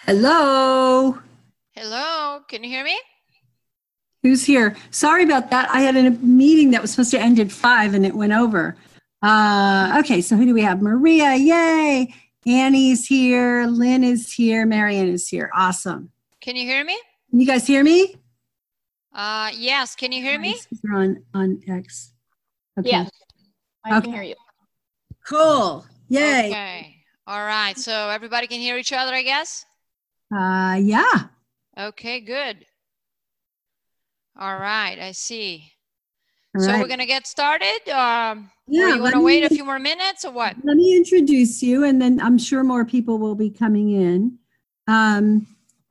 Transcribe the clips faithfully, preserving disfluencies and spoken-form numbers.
Hello. Hello, can you hear me? Who's here? Sorry about that. I had a meeting that was supposed to end at five and it went over. Uh, okay, so who do we have? Maria, yay. Annie's here. Lynn is here. Marion is here. Awesome. Can you hear me? Can you guys hear me? Uh, yes, can you hear me? You're on, on X. Okay. Yes, I okay. can hear you. Cool. Yay. Okay. All right. So everybody can hear each other, I guess? Uh, yeah. Okay, good. All right, I see. All so right. we're going to get started? Um, yeah, or you want to wait a few more minutes or what? Let me introduce you, and then I'm sure more people will be coming in. Um,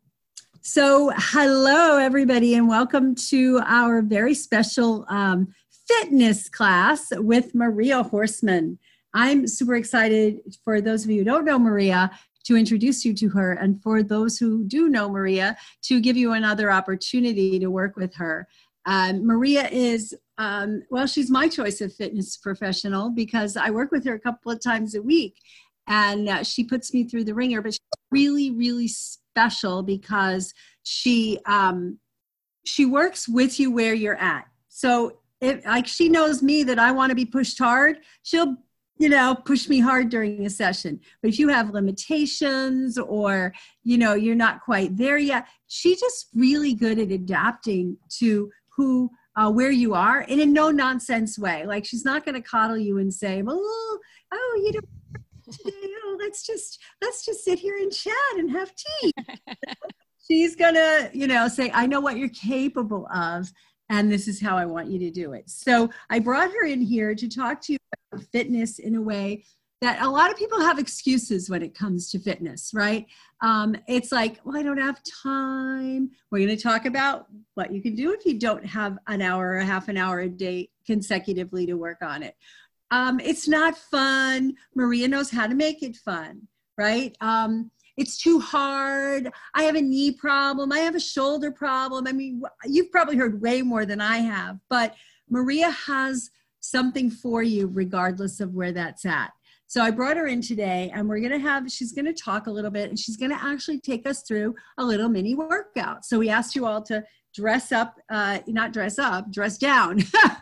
so hello, everybody, and welcome to our very special um, fitness class with Maria Horstman. I'm super excited for those of you who don't know Maria to introduce you to her, and for those who do know Maria, to give you another opportunity to work with her. Um, Maria is, um, well, she's my choice of fitness professional because I work with her a couple of times a week, and uh, she puts me through the ringer, but she's really, really special because she, um, she works with you where you're at. So if, like, she knows me that I want to be pushed hard, she'll you know, push me hard during a session. But if you have limitations or, you know, you're not quite there yet, she's just really good at adapting to who, uh, where you are in a no nonsense way. Like she's not going to coddle you and say, well, oh, you know, oh, let's just, let's just sit here and chat and have tea. She's going to, you know, say, I know what you're capable of. And this is how I want you to do it. So I brought her in here to talk to you about fitness in a way that a lot of people have excuses when it comes to fitness, right? Um, it's like, well, I don't have time. We're going to talk about what you can do if you don't have an hour or a half an hour a day consecutively to work on it. Um, it's not fun. Maria knows how to make it fun, right? Um, It's too hard. I have a knee problem. I have a shoulder problem. I mean, you've probably heard way more than I have, but Maria has something for you regardless of where that's at. So I brought her in today and we're going to have, she's going to talk a little bit and she's going to actually take us through a little mini workout. So we asked you all to dress up, uh, not dress up, dress down.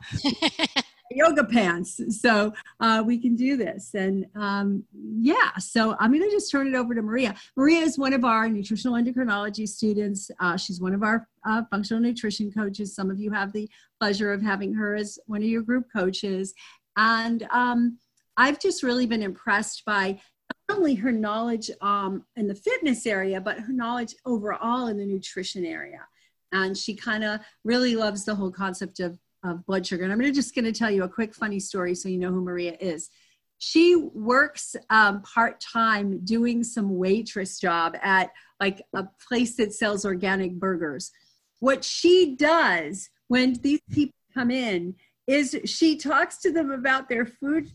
Yoga pants, so uh, we can do this. And um, yeah, so I'm going to just turn it over to Maria. Maria is one of our nutritional endocrinology students. Uh, she's one of our uh, functional nutrition coaches. Some of you have the pleasure of having her as one of your group coaches. And um, I've just really been impressed by not only her knowledge um, in the fitness area, but her knowledge overall in the nutrition area. And she kind of really loves the whole concept of of blood sugar. And I'm gonna, just going to tell you a quick funny story so you know who Maria is. She works um, part-time doing some waitress job at like a place that sells organic burgers. What she does when these people come in is she talks to them about their food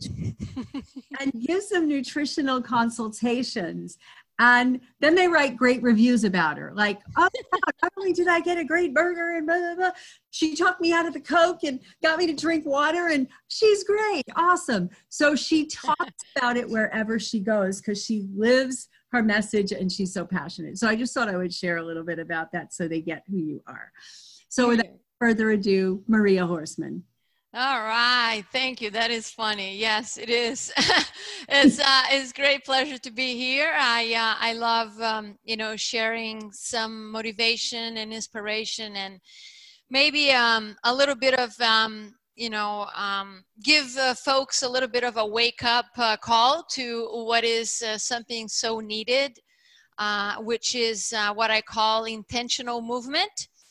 and gives them nutritional consultations. And then they write great reviews about her. Like, oh, not only did I get a great burger and blah, blah, blah, she talked me out of the Coke and got me to drink water and she's great. Awesome. So she talks about it wherever she goes because she lives her message and she's so passionate. So I just thought I would share a little bit about that so they get who you are. So without further ado, Maria Horstman. All right, thank you. That is funny. Yes, it is. it's uh, it's great pleasure to be here. I uh, I love um, you know sharing some motivation and inspiration, and maybe um, a little bit of um, you know um, give uh, folks a little bit of a wake up uh, call to what is uh, something so needed, uh, which is uh, what I call intentional movement.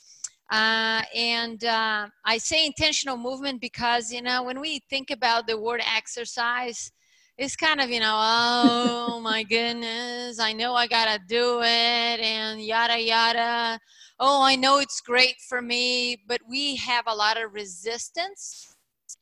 Uh, and uh, I say intentional movement because, you know, when we think about the word exercise, it's kind of, you know, oh my goodness, I know I gotta do it and yada, yada. Oh, I know it's great for me, but we have a lot of resistance.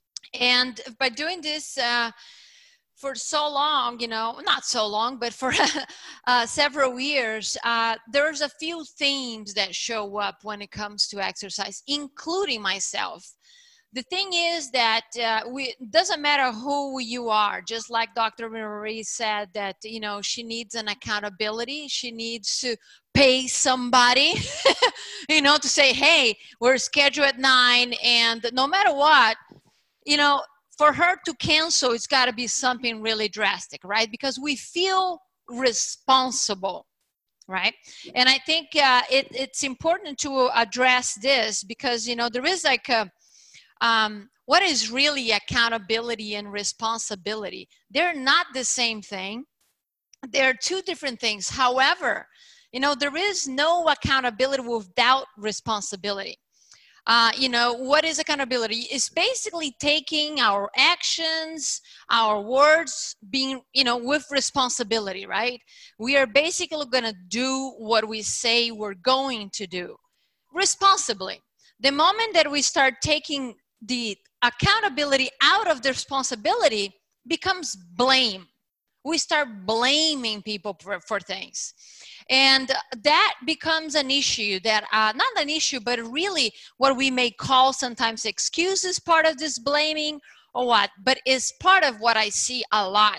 And by doing this, uh, for so long, you know, not so long, but for uh, several years, uh, there's a few themes that show up when it comes to exercise, including myself. the thing is that uh, we doesn't matter who you are. Just like Doctor Marie said that, you know, she needs an accountability. She needs to pay somebody, you know, to say, hey, we're scheduled at nine, and no matter what, you know, for her to cancel, it's got to be something really drastic, right? Because we feel responsible, right? And I think uh, it, it's important to address this because, you know, there is like a, um, what is really accountability and responsibility? They're not the same thing. They're two different things. However, you know, there is no accountability without responsibility. Uh, you know, what is accountability? It's basically taking our actions, our words, being, you know, with responsibility, right? We are basically going to do what we say we're going to do responsibly. The moment that we start taking the accountability out of the responsibility becomes blame. We start blaming people for, for things. And that becomes an issue that, uh, not an issue, but really what we may call sometimes excuses, part of this blaming or what, but is part of what I see a lot.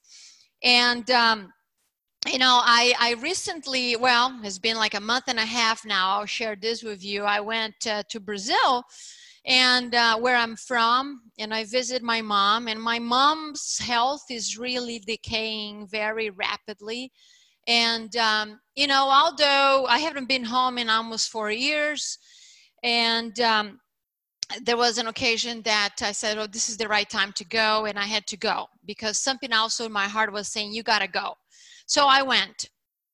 And, um, you know, I, I recently, well, it's been like a month and a half now, I'll share this with you. I went uh, to Brazil, and uh, where I'm from, and I visit my mom, and my mom's health is really decaying very rapidly. And, um, you know, although I haven't been home in almost four years, and um, there was an occasion that I said, oh, this is the right time to go, and I had to go because something also in my heart was saying, you got to go. So I went,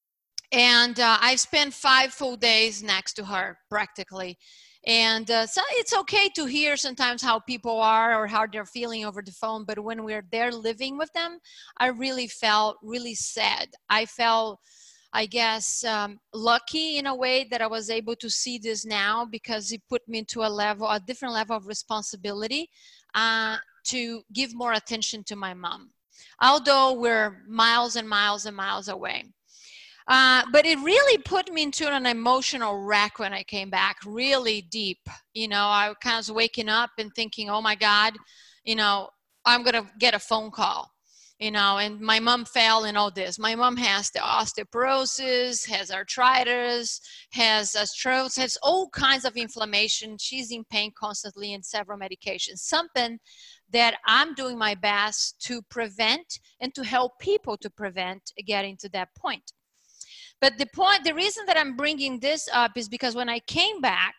and uh, I spent five full days next to her practically. And uh, so it's okay to hear sometimes how people are or how they're feeling over the phone, but when we're there living with them, I really felt really sad. I felt, I guess, um, lucky in a way that I was able to see this now because it put me into a level, a different level of responsibility uh, to give more attention to my mom, although we're miles and miles and miles away. Uh, but it really put me into an emotional wreck when I came back, really deep. You know, I kind of was waking up and thinking, oh my God, you know, I'm going to get a phone call, you know, and my mom fell and all this. My mom has the osteoporosis, has arthritis, has arthritis, has all kinds of inflammation. She's in pain constantly and several medications, something that I'm doing my best to prevent and to help people to prevent getting to that point. But the point, the reason that I'm bringing this up is because when I came back,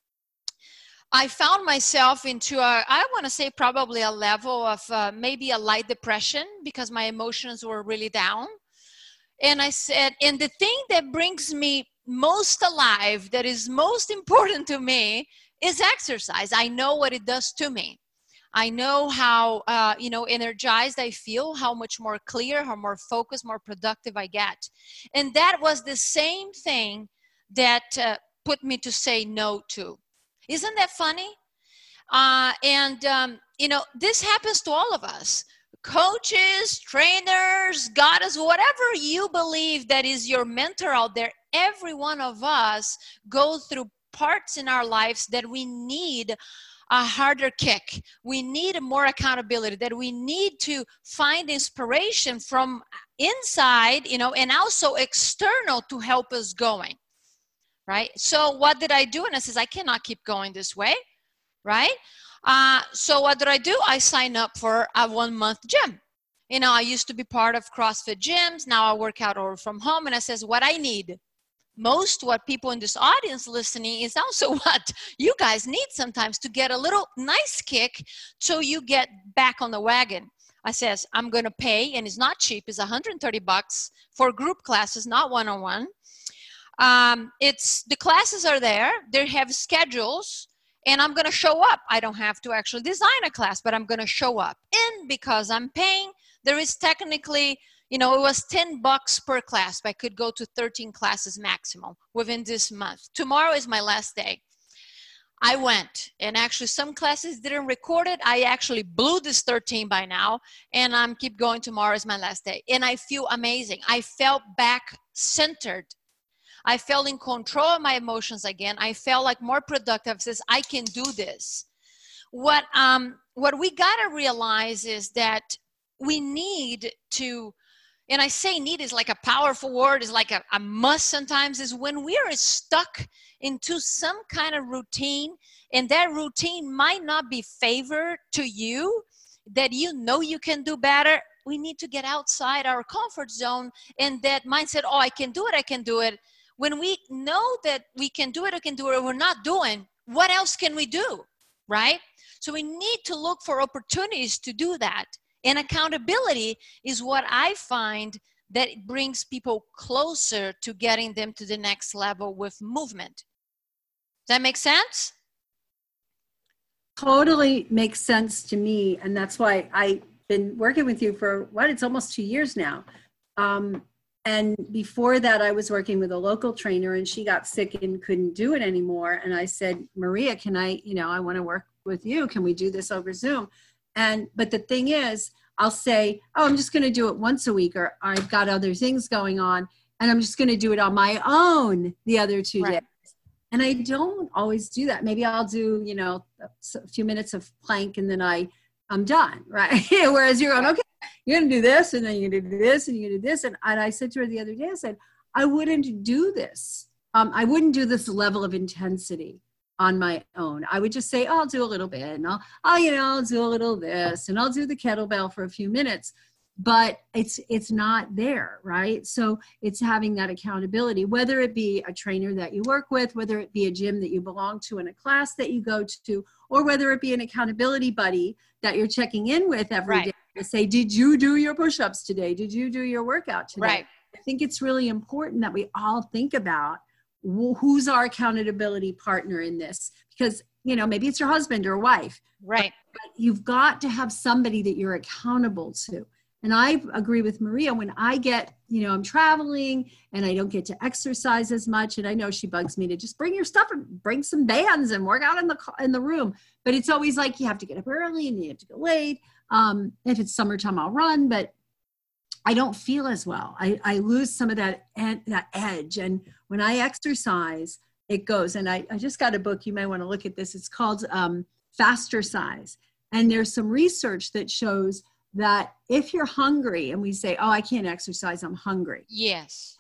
I found myself into a, I want to say probably a level of uh, maybe a light depression because my emotions were really down. And I said, and the thing that brings me most alive, that is most important to me, is exercise. I know what it does to me. I know how, uh, you know, energized I feel, how much more clear, how more focused, more productive I get. And that was the same thing that uh, put me to say no to. Isn't that funny? Uh, and, um, you know, this happens to all of us. Coaches, trainers, goddess, whatever you believe that is your mentor out there, every one of us go through parts in our lives that we need a harder kick. We need more accountability, that we need to find inspiration from inside, you know, and also external to help us going, right? So what did I do? And I says, I cannot keep going this way, right? Uh, so what did I do? I signed up for a one month gym. You know, I used to be part of CrossFit gyms. Now I work out over from home, and I says, what I need, most what people in this audience listening is also what you guys need sometimes to get a little nice kick so you get back on the wagon. I says, I'm going to pay, and it's not cheap. It's one hundred thirty bucks for group classes, not one-on-one. Um, it's, the classes are there. They have schedules, and I'm going to show up. I don't have to actually design a class, but I'm going to show up. And because I'm paying, there is technically, you know, it was ten bucks per class, but I could go to thirteen classes maximum within this month. Tomorrow is my last day. I went, and actually some classes didn't record it. I actually blew this thirteen by now, and I'm keep going. Tomorrow is my last day. And I feel amazing. I felt back centered. I felt in control of my emotions again. I felt like more productive. Says, I can do this. what, um, what we got to realize is that we need to, and I say need is like a powerful word, is like a, a must sometimes, is when we are stuck into some kind of routine, and that routine might not be favored to you, that you know you can do better. We need to get outside our comfort zone, and that mindset, oh, I can do it, I can do it. When we know that we can do it, I can do it, or we're not doing, what else can we do, right? So we need to look for opportunities to do that. And accountability is what I find that it brings people closer to getting them to the next level with movement. Does that make sense? Totally makes sense to me. And that's why I've been working with you for what, it's almost two years now. Um, and before that, I was working with a local trainer, and she got sick and couldn't do it anymore. And I said, Maria, can I, you know, I want to work with you. Can we do this over Zoom? And, but the thing is, I'll say, oh, I'm just going to do it once a week, or I've got other things going on, and I'm just going to do it on my own the other two Right. days. And I don't always do that. Maybe I'll do, you know, a few minutes of plank, and then I, I'm done, right? Whereas you're going, okay, you're going to do this, and then you're going to do this, and you're going to do this. And, and I said to her the other day, I said, I wouldn't do this. Um, I wouldn't do this level of intensity on my own. I would just say, oh, I'll do a little bit, and I'll, I'll, you know, I'll do a little this, and I'll do the kettlebell for a few minutes, but it's, it's not there, right? So it's having that accountability, whether it be a trainer that you work with, whether it be a gym that you belong to and a class that you go to, or whether it be an accountability buddy that you're checking in with every Right. day to say, did you do your push-ups today? Did you do your workout today? Right. I think it's really important that we all think about who's our accountability partner in this, because, you know, maybe it's your husband or wife, Right. but you've got to have somebody that you're accountable to. And I agree with Maria, when I get, you know, I'm traveling and I don't get to exercise as much, and I know she bugs me to just bring your stuff and bring some bands and work out in the in the room, but it's always like you have to get up early and you have to go late. Um, if it's summertime, I'll run, but I don't feel as well. I, I lose some of that, ed, that edge. And when I exercise, it goes. And I, I just got a book. You might want to look at this. It's called um, Faster Size. And there's some research that shows that if you're hungry, and we say, oh, I can't exercise, I'm hungry. Yes.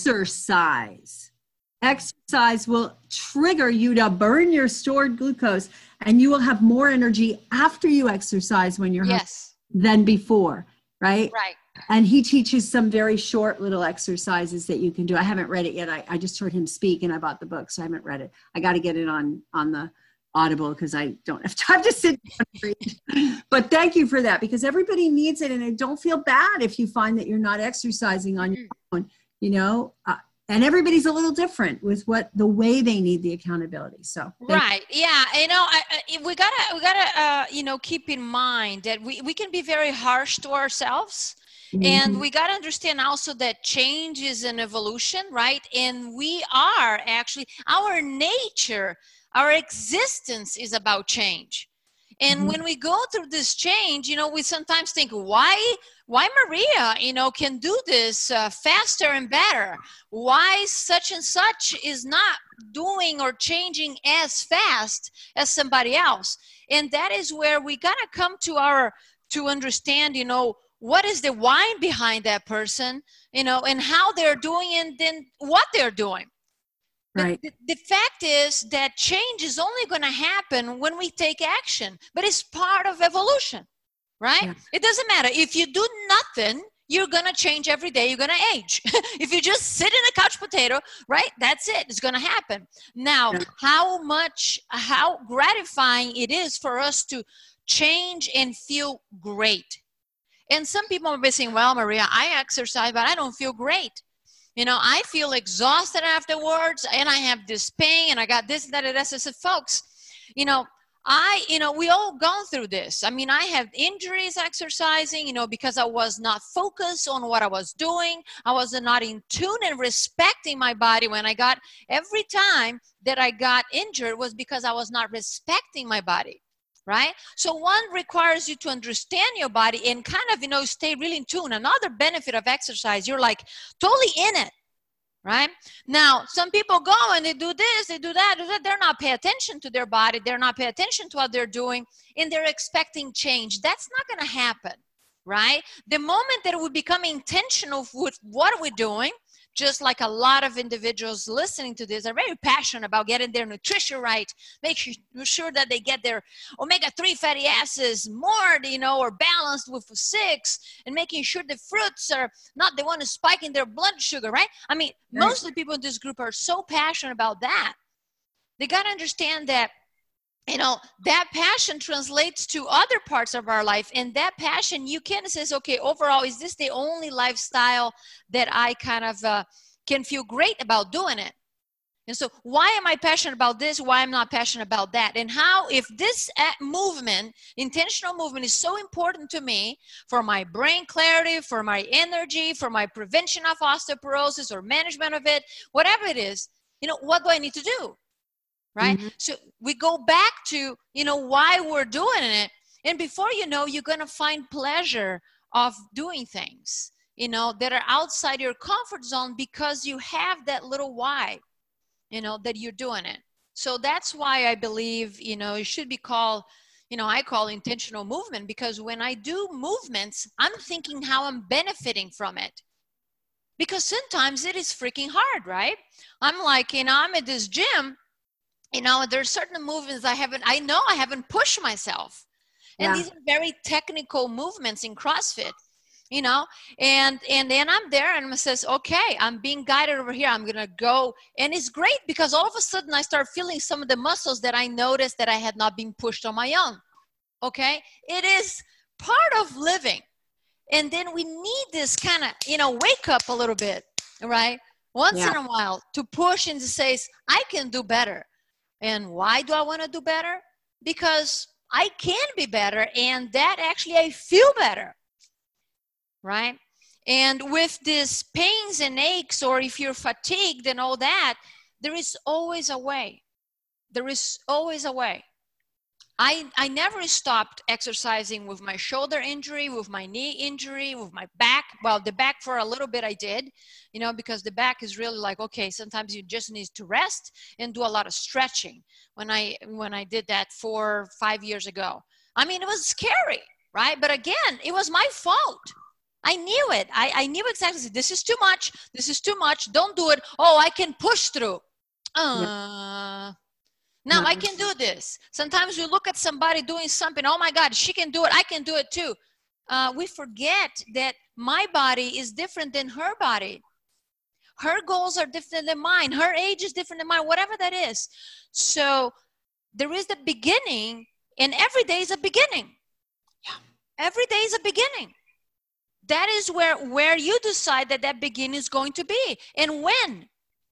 Exercise. Exercise will trigger you to burn your stored glucose, and you will have more energy after you exercise when you're Yes. hungry than before, right? Right. And he teaches some very short little exercises that you can do. I haven't read it yet. I, I just heard him speak and I bought the book, so I haven't read it. I got to get it on, on the Audible because I don't have time to sit down and read. But thank you for that, because everybody needs it. And don't feel bad if you find that you're not exercising on your own, you know, uh, and everybody's a little different with what the way they need the accountability. So right, yeah, you know, I, I, we gotta we gotta uh, you know, keep in mind that we we can be very harsh to ourselves. Mm-hmm. And we got to understand also that change is an evolution, right? And we are actually, our nature, our existence is about change. And mm-hmm. when we go through this change, you know, we sometimes think, why, why Maria, you know, can do this uh, faster and better? Why such and such is not doing or changing as fast as somebody else? And that is where we got to come to our, to understand, you know, what is the why behind that person, you know, and how they're doing and then what they're doing. Right. The, the fact is that change is only going to happen when we take action, but it's part of evolution, right? Yeah. It doesn't matter. If you do nothing, you're going to change every day. You're going to age. If you just sit in a couch potato, right? That's it. It's going to happen. Now, yeah. how much, how gratifying it is for us to change and feel great. And some people will be saying, well, Maria, I exercise, but I don't feel great. You know, I feel exhausted afterwards, and I have this pain, and I got this, that, and that. I said, folks, you know, I, you know, we all gone through this. I mean, I have injuries exercising, you know, because I was not focused on what I was doing. I was not in tune and respecting my body when I got, every time that I got injured was because I was not respecting my body. Right? So one requires you to understand your body and kind of, you know, stay really in tune. Another benefit of exercise, you're like totally in it. right? Now, some people go and they do this, they do that, do that. They're not paying attention to their body. They're not paying attention to what they're doing, and they're expecting change. That's not going to happen, right? The moment that we become intentional with what we're doing, just like a lot of individuals listening to this are very passionate about getting their nutrition right, make sure that they get their omega three fatty acids more, you know, or balanced with six, and making sure the fruits are not the one who's spiking their blood sugar, right? I mean, right. Most of the people in this group are so passionate about that. They got to understand that, you know, that passion translates to other parts of our life. And that passion, you can say, okay, overall, is this the only lifestyle that I kind of uh, can feel great about doing it? And so why am I passionate about this? Why I'm not passionate about that? And how, if this movement, intentional movement, is so important to me for my brain clarity, for my energy, for my prevention of osteoporosis or management of it, whatever it is, you know, what do I need to do? Right? Mm-hmm. So we go back to, you know, why we're doing it. And before you know, you're going to find pleasure of doing things, you know, that are outside your comfort zone because you have that little why, you know, that you're doing it. So that's why I believe, you know, it should be called, you know, I call intentional movement, because when I do movements, I'm thinking how I'm benefiting from it. Because sometimes it is freaking hard, right? I'm like, you know, I'm at this gym. You know, there's certain movements I haven't, I know I haven't pushed myself. And yeah. These are very technical movements in CrossFit, you know, and, and then I'm there and it says, okay, I'm being guided over here. I'm going to go. And it's great because all of a sudden I start feeling some of the muscles that I noticed that I had not been pushed on my own. Okay. It is part of living. And then we need this kind of, you know, wake up a little bit, right? Once yeah. in a while to push and to say, I can do better. And why do I want to do better? Because I can be better, and that actually I feel better, right? And with these pains and aches, or if you're fatigued and all that, there is always a way. There is always a way. I, I never stopped exercising with my shoulder injury, with my knee injury, with my back. Well, the back for a little bit I did, you know, because the back is really like, okay, sometimes you just need to rest and do a lot of stretching when I, when I did that four, five years ago. I mean, it was scary, right? But again, it was my fault. I knew it. I, I knew exactly, this is too much. This is too much. Don't do it. Oh, I can push through. Uh, yeah. Now I can do this. Sometimes we look at somebody doing something. Oh my God, she can do it. I can do it too. Uh, we forget that my body is different than her body. Her goals are different than mine. Her age is different than mine, whatever that is. So there is the beginning, and every day is a beginning. Yeah. Every day is a beginning. That is where, where you decide that that beginning is going to be and when.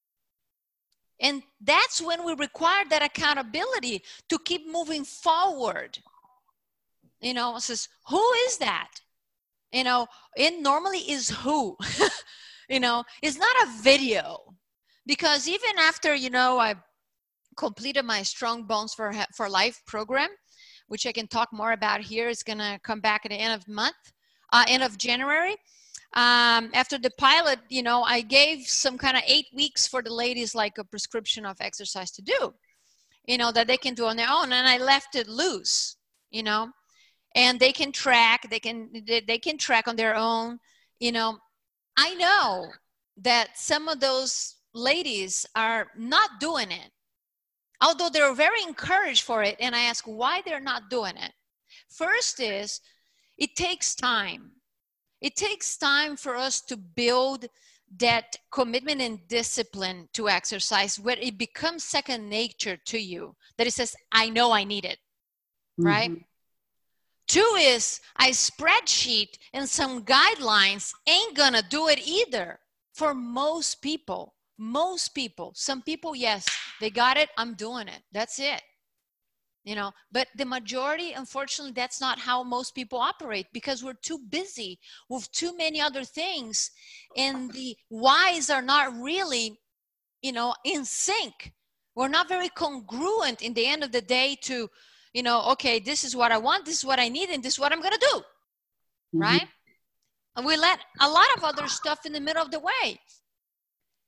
And that's when we require that accountability to keep moving forward. You know, it says, who is that? You know, it normally is who. You know, it's not a video. Because even after, you know, I completed my Strong Bones for, for Life program, which I can talk more about here. It's going to come back at the end of the month, uh, end of January. Um, after the pilot, you know, I gave some kind of eight weeks for the ladies, like a prescription of exercise to do, you know, that they can do on their own. And I left it loose, you know, and they can track, they can, they, they can track on their own. You know, I know that some of those ladies are not doing it, although they're very encouraged for it. And I ask why they're not doing it. First is it takes time. It takes time for us to build that commitment and discipline to exercise where it becomes second nature to you, that it says, I know I need it, mm-hmm. right? Two is a spreadsheet and some guidelines ain't gonna do it either for most people. Most people, some people, yes, they got it, I'm doing it, that's it. You know, but the majority, unfortunately, that's not how most people operate because we're too busy with too many other things. And the whys are not really, you know, in sync. We're not very congruent in the end of the day to, you know, okay, this is what I want, this is what I need, and this is what I'm going to do. Mm-hmm. Right? And we let a lot of other stuff in the middle of the way.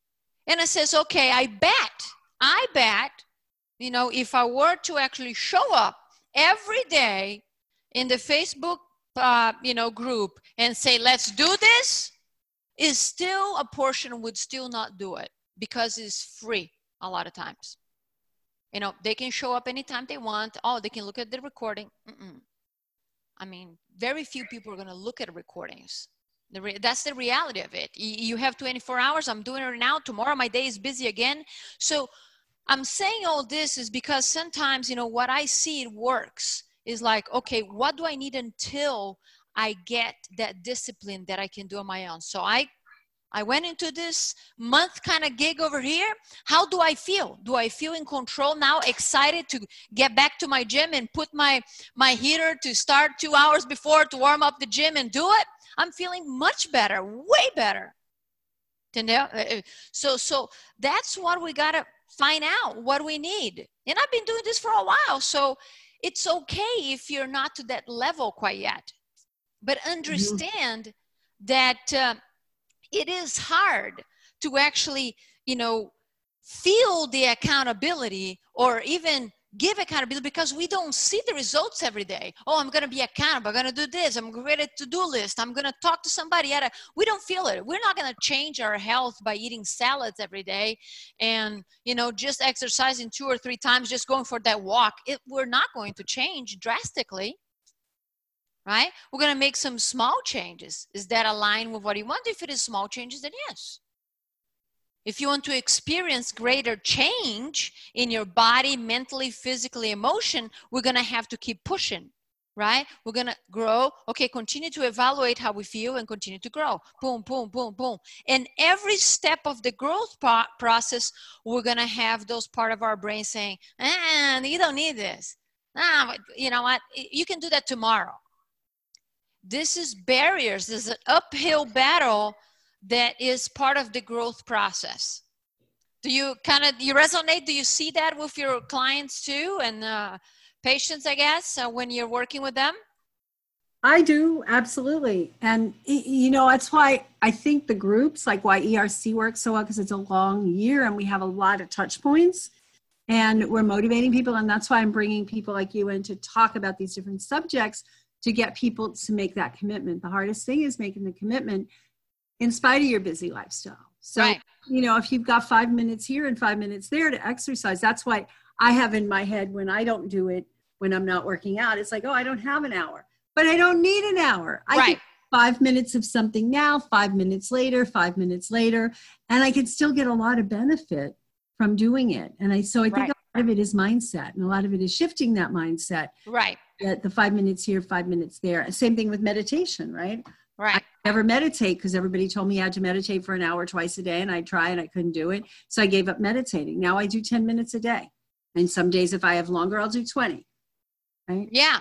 And I says, okay, I bet, I bet, you know, if I were to actually show up every day in the Facebook, uh, you know, group and say, let's do this, is still a portion would still not do it because it's free a lot of times. You know, they can show up anytime they want. Oh, they can look at the recording. Mm-mm. I mean, very few people are going to look at recordings. The re that's the reality of it. Y you have twenty-four hours. I'm doing it now. Tomorrow, my day is busy again. So I'm saying all this is because sometimes, you know, what I see it works is like, okay, what do I need until I get that discipline that I can do on my own? So I I went into this month kind of gig over here. How do I feel? Do I feel in control now, excited to get back to my gym and put my, my heater to start two hours before to warm up the gym and do it? I'm feeling much better, way better. So, so that's what we got to find out, what we need. And I've been doing this for a while, so it's okay if you're not to that level quite yet. But understand mm-hmm. that uh, it is hard to actually, you know, feel the accountability or even give accountability because we don't see the results every day. Oh, I'm going to be accountable. I'm going to do this. I'm going to create a to-do list. I'm going to talk to somebody. We don't feel it. We're not going to change our health by eating salads every day and, you know, just exercising two or three times, just going for that walk. It, we're not going to change drastically. Right? We're going to make some small changes. Is that aligned with what you want? If it is small changes, then yes. If you want to experience greater change in your body, mentally, physically, emotion, we're going to have to keep pushing, right? We're going to grow. Okay, continue to evaluate how we feel and continue to grow. Boom, boom, boom, boom. And every step of the growth process, we're going to have those part of our brain saying, ah, you don't need this. Ah, you know what? You can do that tomorrow. This is barriers. This is an uphill battle that is part of the growth process. Do you kind of, you resonate? Do you see that with your clients too? And uh, patients, I guess, uh, when you're working with them? I do, absolutely. And, you know, that's why I think the groups, like why E R C works so well, because it's a long year and we have a lot of touch points and we're motivating people. And that's why I'm bringing people like you in to talk about these different subjects to get people to make that commitment. The hardest thing is making the commitment in spite of your busy lifestyle. So, right. you know, if you've got five minutes here and five minutes there to exercise, that's why I have in my head when I don't do it, when I'm not working out, it's like, oh, I don't have an hour, but I don't need an hour. I right. get five minutes of something now, five minutes later, five minutes later, and I can still get a lot of benefit from doing it. And I, so I think right. a lot of it is mindset and a lot of it is shifting that mindset. Right. That the five minutes here, five minutes there. Same thing with meditation, right? Right. I never meditate because everybody told me I had to meditate for an hour twice a day and I tried and I couldn't do it. So I gave up meditating. Now I do ten minutes a day. And some days if I have longer, I'll do twenty. Right? Yeah.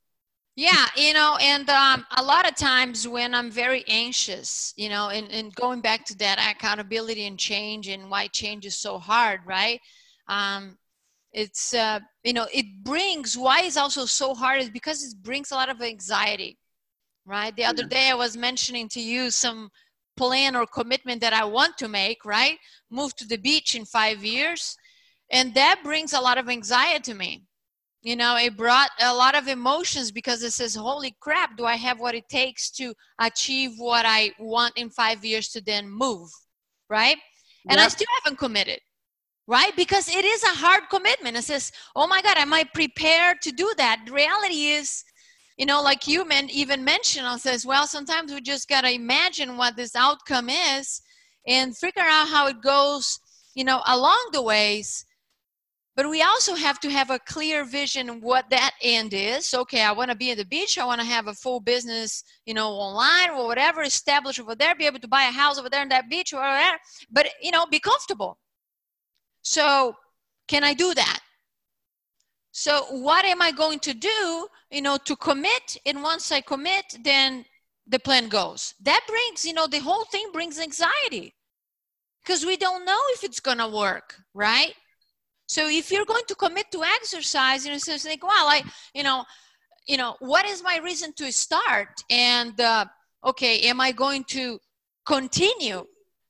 Yeah. You know, and um, a lot of times when I'm very anxious, you know, and, and going back to that accountability and change and why change is so hard, right? Um, It's, uh, you know, it brings, why it's also so hard is because it brings a lot of anxiety, right? The other day I was mentioning to you some plan or commitment that I want to make, right? Move to the beach in five years. And that brings a lot of anxiety to me. You know, it brought a lot of emotions because it says, holy crap, do I have what it takes to achieve what I want in five years to then move, right? And yep. I still haven't committed. Right? Because it is a hard commitment. It says, oh my God, am I prepared to do that? The reality is, you know, like you men even mentioned, it says, well, sometimes we just got to imagine what this outcome is and figure out how it goes, you know, along the ways. But we also have to have a clear vision of what that end is. Okay, I want to be at the beach. I want to have a full business, you know, online or whatever, established over there, be able to buy a house over there in that beach or whatever. But, you know, be comfortable. So can I do that? So what am I going to do, you know, to commit? And once I commit, then the plan goes. That brings, you know, the whole thing brings anxiety because we don't know if it's going to work, right? So if you're going to commit to exercise, you know, so think, well, I, you know, you know, what is my reason to start? And, uh, okay, am I going to continue?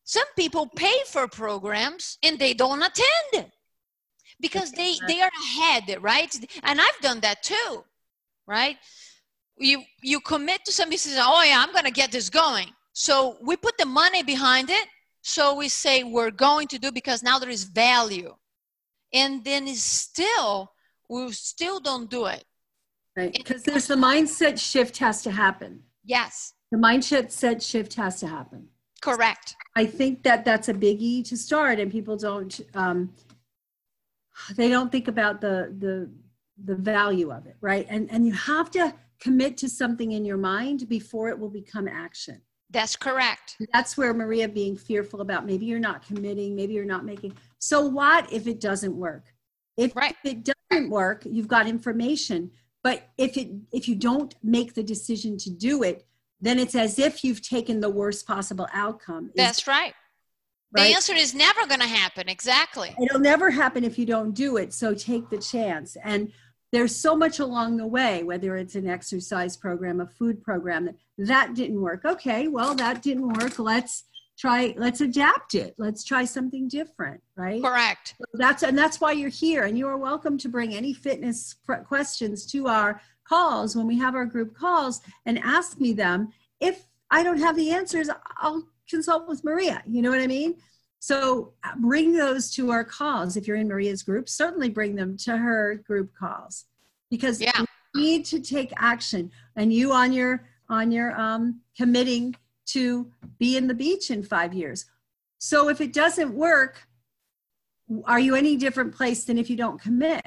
some people pay for programs and they don't attend because they, they are ahead, right? And I've done that too, right? You, you commit to something, says, oh yeah, I'm going to get this going. So we put the money behind it. So we say we're going to do because now there is value. And then it's still, we still don't do it. Right, because there's the mindset shift has to happen. Yes. The mindset shift has to happen. Correct. I think that that's a biggie to start, and people don't, um, they don't think about the, the, the value of it, right? And, and you have to commit to something in your mind before it will become action. That's correct. That's where Maria being fearful about maybe you're not committing, maybe you're not making. So what if it doesn't work? If, right. if it doesn't work, you've got information. But if it if you don't make the decision to do it, then it's as if you've taken the worst possible outcome. That's right. right. The answer is never going to happen. Exactly. It'll never happen if you don't do it. So take the chance. And there's so much along the way, whether it's an exercise program, a food program, that that didn't work. Okay, well, that didn't work. Let's try, let's adapt it. Let's try something different, right? Correct. So that's, and that's why you're here. And you are welcome to bring any fitness questions to our calls when we have our group calls and ask me them. If I don't have the answers, I'll consult with Maria. You know what I mean? So bring those to our calls. If you're in Maria's group, certainly bring them to her group calls, because yeah. we need to take action. And you on your, on your um, committing to be in the beach in five years. So if it doesn't work, are you any different place than if you don't commit?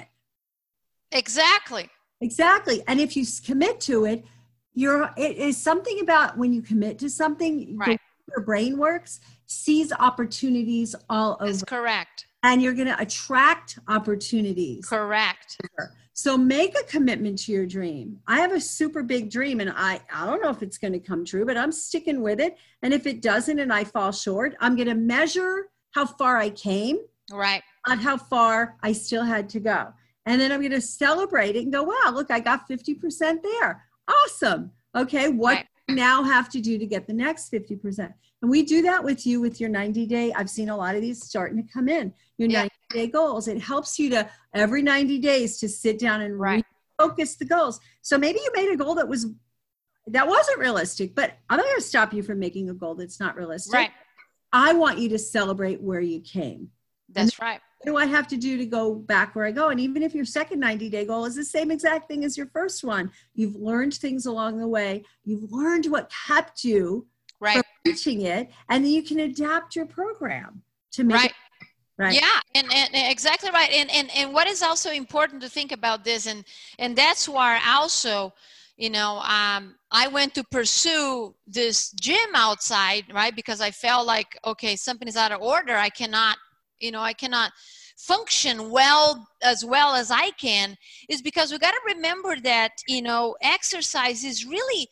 Exactly. Exactly. And if you commit to it, you're, it is something about when you commit to something, right. your brain works, sees opportunities all over. That's correct. And you're going to attract opportunities. Correct. So make a commitment to your dream. I have a super big dream, and I, I don't know if it's going to come true, but I'm sticking with it. And if it doesn't and I fall short, I'm going to measure how far I came, right, not how far I still had to go. And then I'm going to celebrate it and go, wow, look, I got fifty percent there. Awesome. Okay, what right. do you now have to do to get the next fifty percent? And we do that with you with your ninety day. I've seen a lot of these starting to come in, your yeah. ninety day goals. It helps you to every ninety days to sit down and right. refocus the goals. So maybe you made a goal that was, that wasn't realistic, but I'm not going to stop you from making a goal that's not realistic. Right. I want you to celebrate where you came. That's and right. What do I have to do to go back where I go? And even if your second ninety day goal is the same exact thing as your first one, you've learned things along the way. You've learned what kept you right. from reaching it, and then you can adapt your program to make right. it right. Yeah, and, and, and exactly right. And, and and what is also important to think about this, and and that's why also, you know, um, I went to pursue this gym outside, right? Because I felt like, okay, something is out of order. I cannot, you know, I cannot function well as well as I can, is because we got to remember that, you know, exercise is really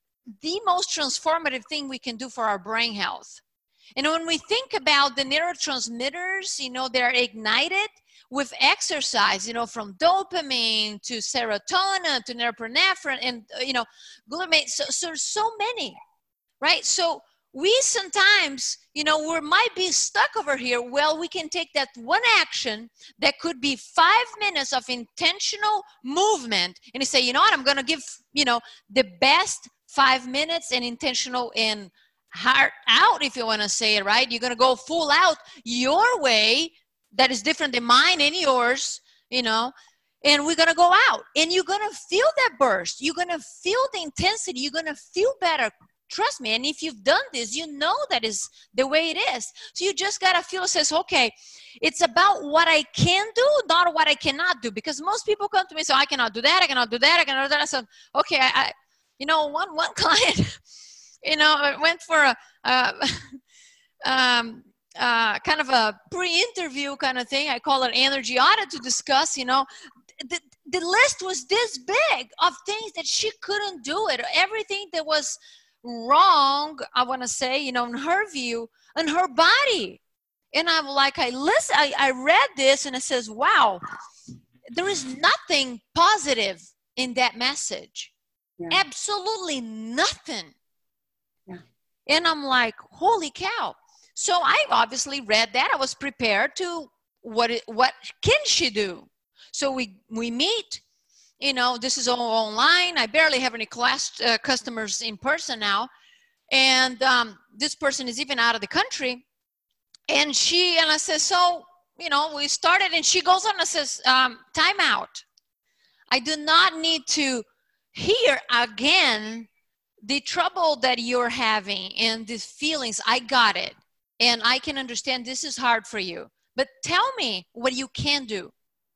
the most transformative thing we can do for our brain health. And when we think about the neurotransmitters, you know, they're ignited with exercise, you know, from dopamine to serotonin to norepinephrine and, you know, glutamate. So, so there's so many, right? So we sometimes, you know, we might be stuck over here. Well, we can take that one action that could be five minutes of intentional movement and you say, you know what, I'm going to give, you know, the best five minutes and intentional and heart out, if you want to say it right. You're going to go full out your way that is different than mine and yours, you know, and we're going to go out and you're going to feel that burst. You're going to feel the intensity. You're going to feel better. Trust me. And if you've done this, you know that is the way it is. So you just got to feel, says, okay, it's about what I can do, not what I cannot do. Because most people come to me, so I cannot do that. I cannot do that. I cannot do that. I said, okay, I, I you know, one, one client, you know, I went for a, uh, um, uh, kind of a pre-interview kind of thing. I call it energy audit to discuss, you know, the, the list was this big of things that she couldn't do it. Everything that was wrong, I want to say, you know, in her view, in her body. And I'm like, I listen, I, I read this and it says, wow, there is nothing positive in that message. Yeah. Absolutely nothing. Yeah. And I'm like, holy cow. So I obviously read that. I was prepared to, what, it, what can she do? So we, we meet, you know, this is all online. I barely have any class uh, customers in person now. And um, this person is even out of the country. And she, and I said, so, you know, we started, and she goes on and says, um, time out. I do not need to hear again the trouble that you're having and the feelings. I got it. And I can understand this is hard for you. But tell me what you can do.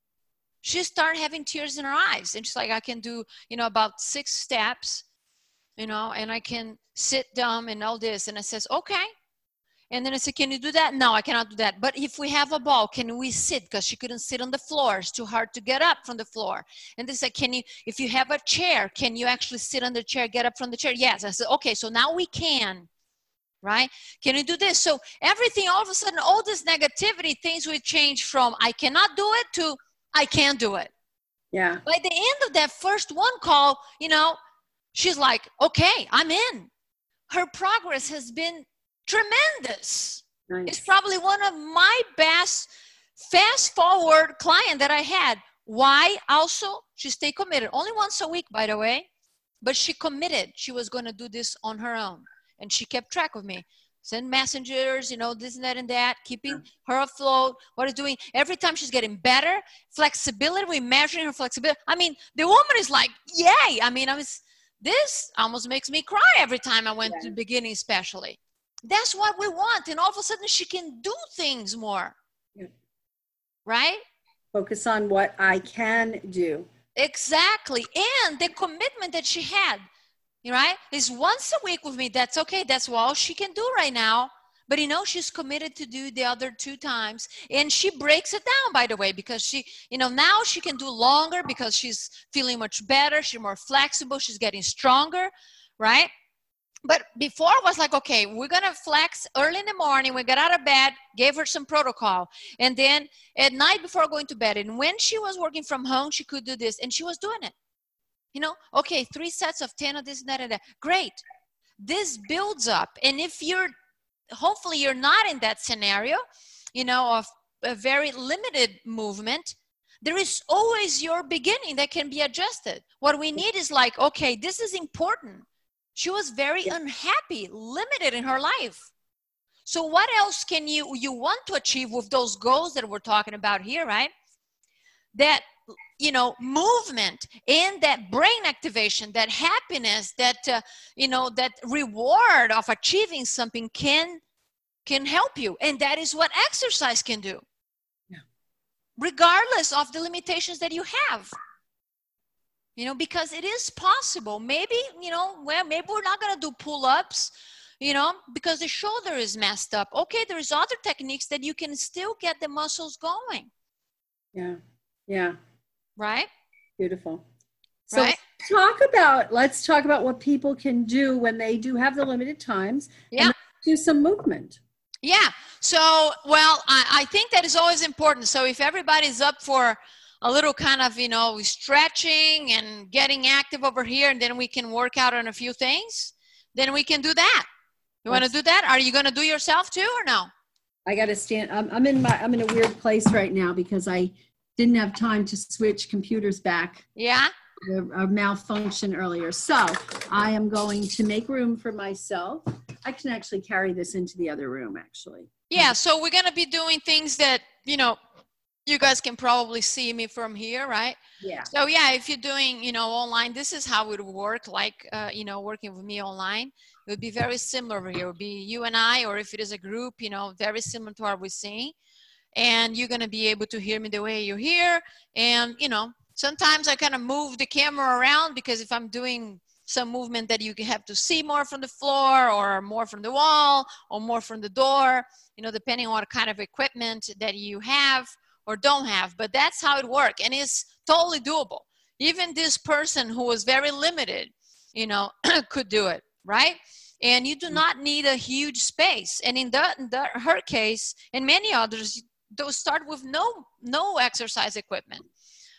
She started having tears in her eyes. And she's like, I can do, you know, about six steps, you know, and I can sit down and all this. And I says, okay. And then I said, can you do that? No, I cannot do that. But if we have a ball, can we sit? Because she couldn't sit on the floor. It's too hard to get up from the floor. And they said, can you, if you have a chair, can you actually sit on the chair, get up from the chair? Yes. I said, okay, so now we can, right? Can you do this? So everything, all of a sudden, all this negativity, things would change from I cannot do it to I can do it. Yeah. By the end of that first one call, you know, she's like, okay, I'm in. Her progress has been tremendous. Nice. It's probably one of my best fast forward client that I had. Why? Also, she stayed committed. Only once a week, by the way, but she committed. She was going to do this on her own. And she kept track of me. Send messengers, you know, this and that and that, keeping her afloat, what is doing. Every time she's getting better, flexibility, we're measuring her flexibility. I mean, the woman is like, yay. I mean, I was, this almost makes me cry every time I went yeah. to the beginning, especially. That's what we want. And all of a sudden she can do things more. Yeah. Right? Focus on what I can do. Exactly. And the commitment that she had, right? Is once a week with me. That's okay. That's all she can do right now. But you know, she's committed to do the other two times. And she breaks it down, by the way, because she, you know, now she can do longer because she's feeling much better. She's more flexible. She's getting stronger, right? But before I was like, okay, we're going to flex early in the morning. We got out of bed, gave her some protocol. And then at night before going to bed, and when she was working from home, she could do this. And she was doing it. You know, okay, three sets of ten of this and that and that. Great. This builds up. And if you're, hopefully you're not in that scenario, you know, of a very limited movement, there is always your beginning that can be adjusted. What we need is like, okay, this is important. She was very yeah. unhappy, limited in her life. So what else can you, you want to achieve with those goals that we're talking about here, right? That, you know, movement and that brain activation, that happiness, that, uh, you know, that reward of achieving something can, can help you. And that is what exercise can do. Yeah. Regardless of the limitations that you have. You know, because it is possible. Maybe, you know, well, maybe we're not going to do pull-ups, you know, because the shoulder is messed up. Okay, there's other techniques that you can still get the muscles going. Yeah, yeah. Right? Beautiful. So right? talk about, let's talk about what people can do when they do have the limited times. Yeah. And do some movement. Yeah. So, well, I, I think that is always important. So if everybody's up for a little kind of, you know, stretching and getting active over here, and then we can work out on a few things, then we can do that. You want to do that? Are you going to do yourself too, or no? I got to stand. I'm, I'm in my, I'm in a weird place right now because I didn't have time to switch computers back. Yeah. A, a malfunction earlier. So I am going to make room for myself. I can actually carry this into the other room, actually. Yeah. So we're going to be doing things that, you know, you guys can probably see me from here, right? Yeah. So yeah, if you're doing, you know, online, this is how it would work, like, uh, you know, working with me online. It would be very similar over here. It would be you and I, or if it is a group, you know, very similar to what we're seeing. And you're going to be able to hear me the way you hear. And, you know, sometimes I kind of move the camera around because if I'm doing some movement that you have to see more from the floor or more from the wall or more from the door, you know, depending on what kind of equipment that you have or don't have, but that's how it works. And it's totally doable. Even this person who was very limited, you know, could do it, right? And you do not need a huge space. And in, the, in the, her case, and many others, they'll start with no, no exercise equipment.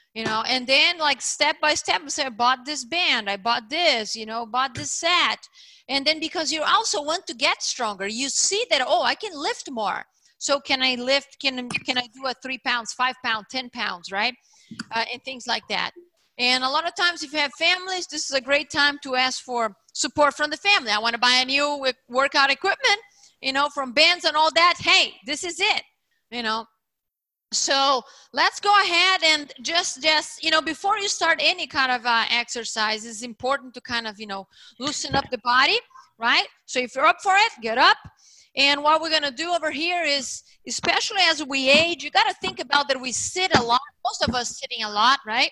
you know, and then like step by step, I say, I bought this band, I bought this, you know, bought this set. And then because you also want to get stronger, you see that, oh, I can lift more. So can I lift, can, can I do a three pounds, five pounds, ten pounds, right? Uh, and things like that. And a lot of times if you have families, this is a great time to ask for support from the family. I want to buy a new workout equipment, you know, from bands and all that. Hey, this is it, you know. So let's go ahead and just, just, you know, before you start any kind of uh, exercise, it's important to kind of, you know, loosen up the body, right? So if you're up for it, get up. And what we're going to do over here is, especially as we age, you got to think about that we sit a lot, most of us sitting a lot, right?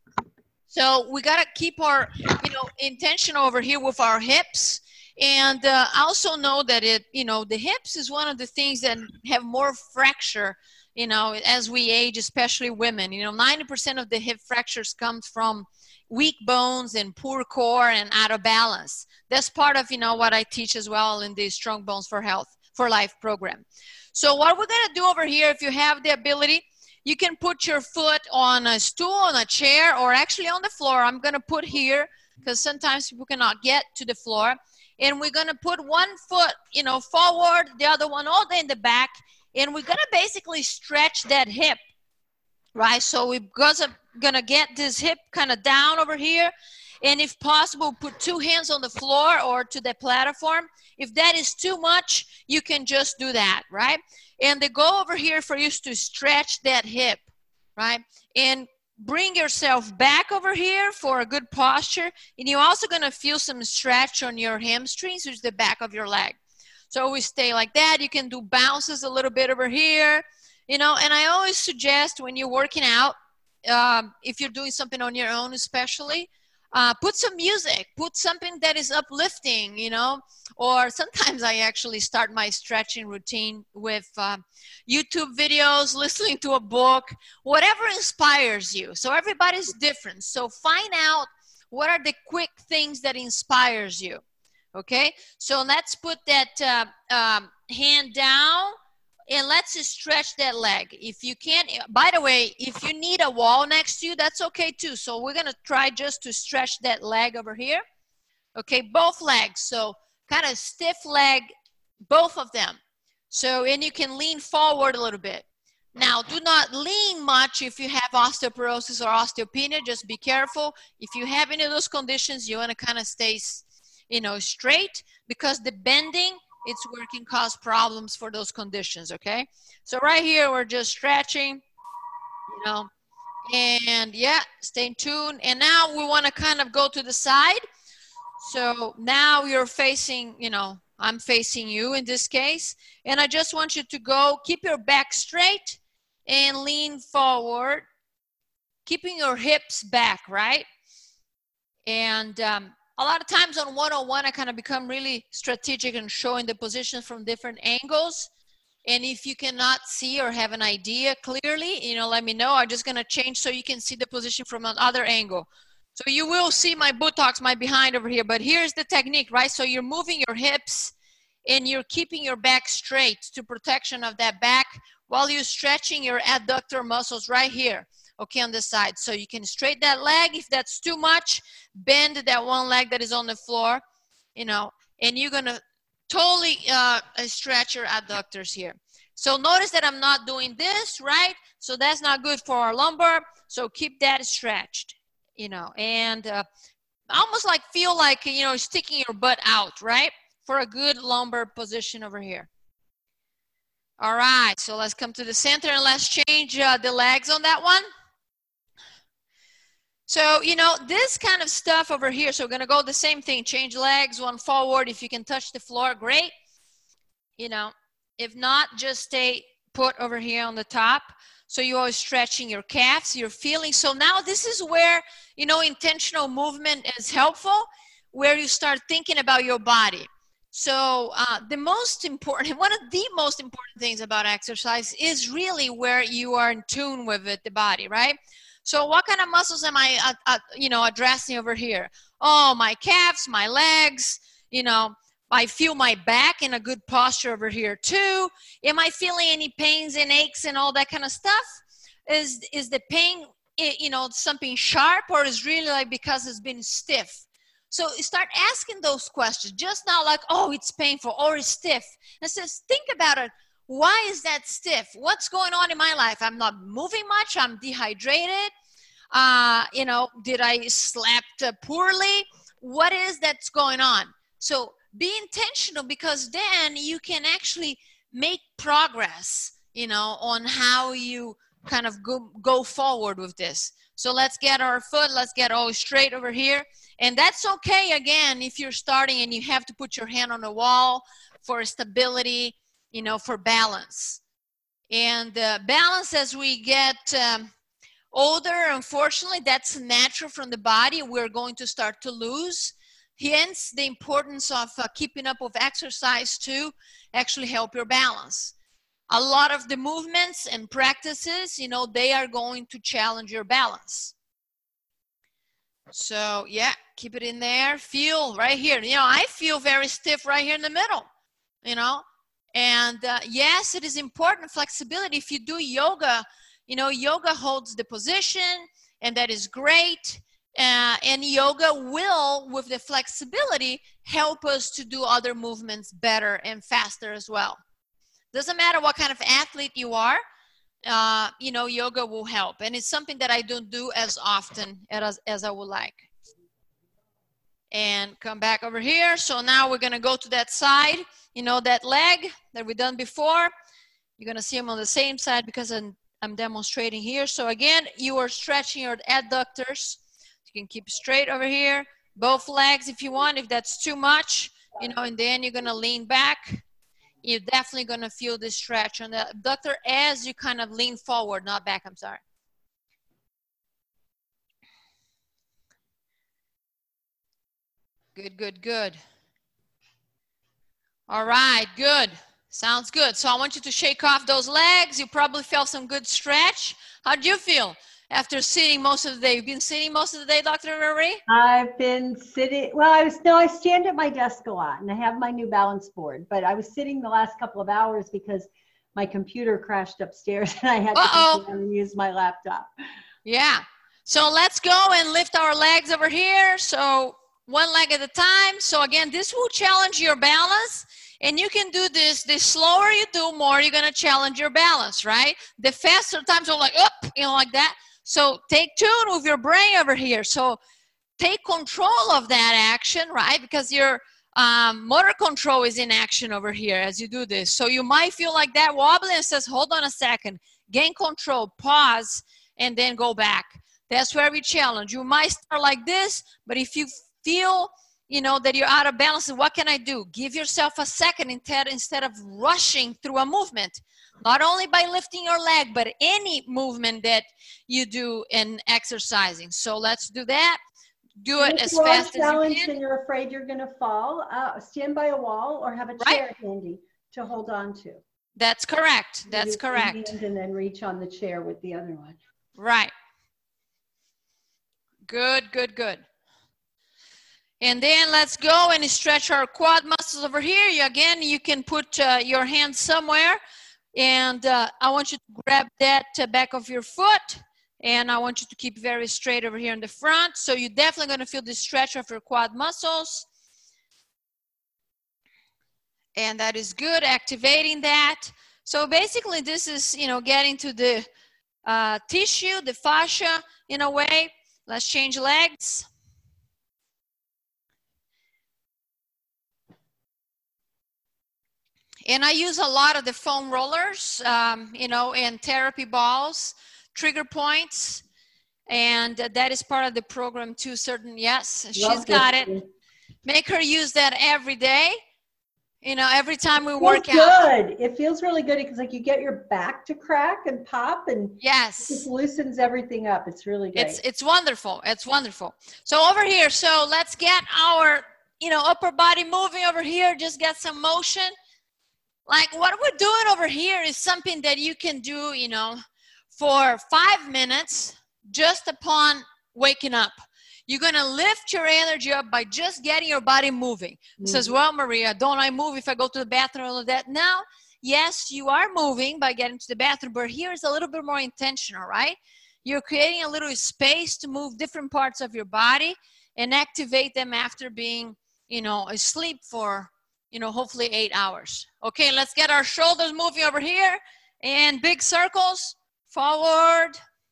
So we got to keep our, you know, intention over here with our hips. And uh, also know that it, you know, the hips is one of the things that have more fracture, you know, as we age, especially women. You know, ninety percent of the hip fractures comes from weak bones and poor core and out of balance. That's part of, you know, what I teach as well in the Strong Bones for Health for Life program. So what we're going to do over here, if you have the ability, you can put your foot on a stool, on a chair, or actually on the floor. I'm going to put here because sometimes people cannot get to the floor. And we're going to put one foot, you know, forward, the other one all the in the back. And we're going to basically stretch that hip, right? So we're going to get this hip kind of down over here. And if possible, put two hands on the floor or to the platform. If that is too much, you can just do that, right? And the goal over here for you is to stretch that hip, right? And bring yourself back over here for a good posture. And you're also going to feel some stretch on your hamstrings, which is the back of your leg. So always stay like that. You can do bounces a little bit over here, you know, and I always suggest when you're working out, um, if you're doing something on your own especially, uh, put some music, put something that is uplifting, you know, or sometimes I actually start my stretching routine with uh, YouTube videos, listening to a book, whatever inspires you. So everybody's different. So find out what are the quick things that inspires you. Okay, so let's put that uh, um, hand down and let's just stretch that leg. If you can't, by the way, if you need a wall next to you, that's okay too. So we're going to try just to stretch that leg over here. Okay, both legs. So kind of stiff leg, both of them. So, and you can lean forward a little bit. Now, do not lean much if you have osteoporosis or osteopenia. Just be careful. If you have any of those conditions, you want to kind of stay, you know, straight, because the bending, it's where it can cause problems for those conditions, okay? So right here, we're just stretching, you know, and yeah, stay tuned. And now we want to kind of go to the side. So now you're facing, you know, I'm facing you in this case. And I just want you to go, keep your back straight and lean forward, keeping your hips back, right? And um, a lot of times on one-on-one, I kind of become really strategic and showing the position from different angles. And if you cannot see or have an idea clearly, you know, let me know. I'm just going to change so you can see the position from another angle. So you will see my buttocks, my behind over here. But here's the technique, right? So you're moving your hips and you're keeping your back straight to protection of that back while you're stretching your adductor muscles right here. Okay, on the side. So you can straighten that leg. If that's too much, bend that one leg that is on the floor, you know, and you're going to totally uh, stretch your adductors here. So notice that I'm not doing this, right? So that's not good for our lumbar. So keep that stretched, you know, and uh, almost like feel like, you know, sticking your butt out, right? For a good lumbar position over here. All right, so let's come to the center and let's change uh, the legs on that one. So, you know, this kind of stuff over here, so we're going to go the same thing, change legs, one forward. If you can touch the floor, great. You know, if not, just stay put over here on the top. So you're always stretching your calves, you're feeling. So now this is where, you know, intentional movement is helpful, where you start thinking about your body. So uh, the most important, one of the most important things about exercise is really where you are in tune with it, the body, right? So what kind of muscles am I, uh, uh, you know, addressing over here? Oh, my calves, my legs, you know, I feel my back in a good posture over here too. Am I feeling any pains and aches and all that kind of stuff? Is, is the pain it, you know, something sharp, or is really like because it's been stiff? So start asking those questions. Just not like, oh, it's painful or it's stiff. And says, think about it. Why is that stiff? What's going on in my life? I'm not moving much. I'm dehydrated. Uh, you know, did I slept uh, poorly? What is that's going on? So be intentional, because then you can actually make progress, you know, on how you kind of go, go forward with this. So let's get our foot, let's get all straight over here. And that's okay, again, if you're starting and you have to put your hand on the wall for stability, you know, for balance. And uh, balance as we get um, older, unfortunately, that's natural from the body. We're going to start to lose. Hence, the importance of uh, keeping up with exercise to actually help your balance. A lot of the movements and practices, you know, they are going to challenge your balance. So, yeah, keep it in there. Feel right here. You know, I feel very stiff right here in the middle, you know. And, uh, yes, it is important, flexibility. If you do yoga, you know, yoga holds the position, and that is great. Uh, and yoga will, with the flexibility, help us to do other movements better and faster as well. Doesn't matter what kind of athlete you are, uh, you know, yoga will help. And it's something that I don't do as often as, as I would like. And come back over here. So now we're going to go to that side, you know, that leg that we done before. You're going to see them on the same side because I'm, I'm demonstrating here. So again, you are stretching your adductors. You can keep straight over here. Both legs if you want, if that's too much, you know, and then you're going to lean back. You're definitely going to feel this stretch on the abductor as you kind of lean forward, not back, I'm sorry. Good, good, good. All right, good. Sounds good. So I want you to shake off those legs. You probably felt some good stretch. How'd you feel after sitting most of the day? You've been sitting most of the day, Doctor Marie? I've been sitting, well, I was, no, I stand at my desk a lot, and I have my new balance board, but I was sitting the last couple of hours because my computer crashed upstairs and I had to Uh-oh. come down and use my laptop. Yeah. So let's go and lift our legs over here. So one leg at a time. So again, this will challenge your balance. And you can do this, the slower you do, more you're going to challenge your balance, right? The faster times are like, up, you know, like that. So take tune with your brain over here. So take control of that action, right? Because your um, motor control is in action over here as you do this. So you might feel like that wobbly and says, hold on a second, gain control, pause, and then go back. That's where we challenge. You might start like this, but if you feel, you know, that you're out of balance, what can I do? Give yourself a second instead, instead of rushing through a movement. Not only by lifting your leg, but any movement that you do in exercising. So let's do that. Do it as fast as you can. And you're afraid you're going to fall, uh, stand by a wall or have a chair handy to hold on to. That's correct. That's correct. And then reach on the chair with the other one. Right. Good, good, good. And then let's go and stretch our quad muscles over here. You, again, you can put uh, your hands somewhere. And uh, I want you to grab that uh, back of your foot. And I want you to keep very straight over here in the front. So you're definitely going to feel the stretch of your quad muscles. And that is good, activating that. So basically this is, you know, getting to the uh, tissue, the fascia in a way. Let's change legs. And I use a lot of the foam rollers, um, you know, and therapy balls, trigger points. And uh, that is part of the program too, certain, yes, Love she's got this. it. Make her use that every day, you know, every time we It work feels out. good. It feels really good because like you get your back to crack and pop and Yes. it just loosens everything up. It's really great. It's, it's wonderful. It's wonderful. So over here, so let's get our, you know, upper body moving over here. Just get some motion. Like what we're doing over here is something that you can do, you know, for five minutes just upon waking up. You're going to lift your energy up by just getting your body moving. Mm-hmm. It says, well, Maria, don't I move if I go to the bathroom and all of that? Now, yes, you are moving by getting to the bathroom, but here is a little bit more intentional, right? you're creating a little space to move different parts of your body and activate them after being, you know, asleep for, you know, hopefully eight hours. Okay, let's get our shoulders moving over here and big circles forward.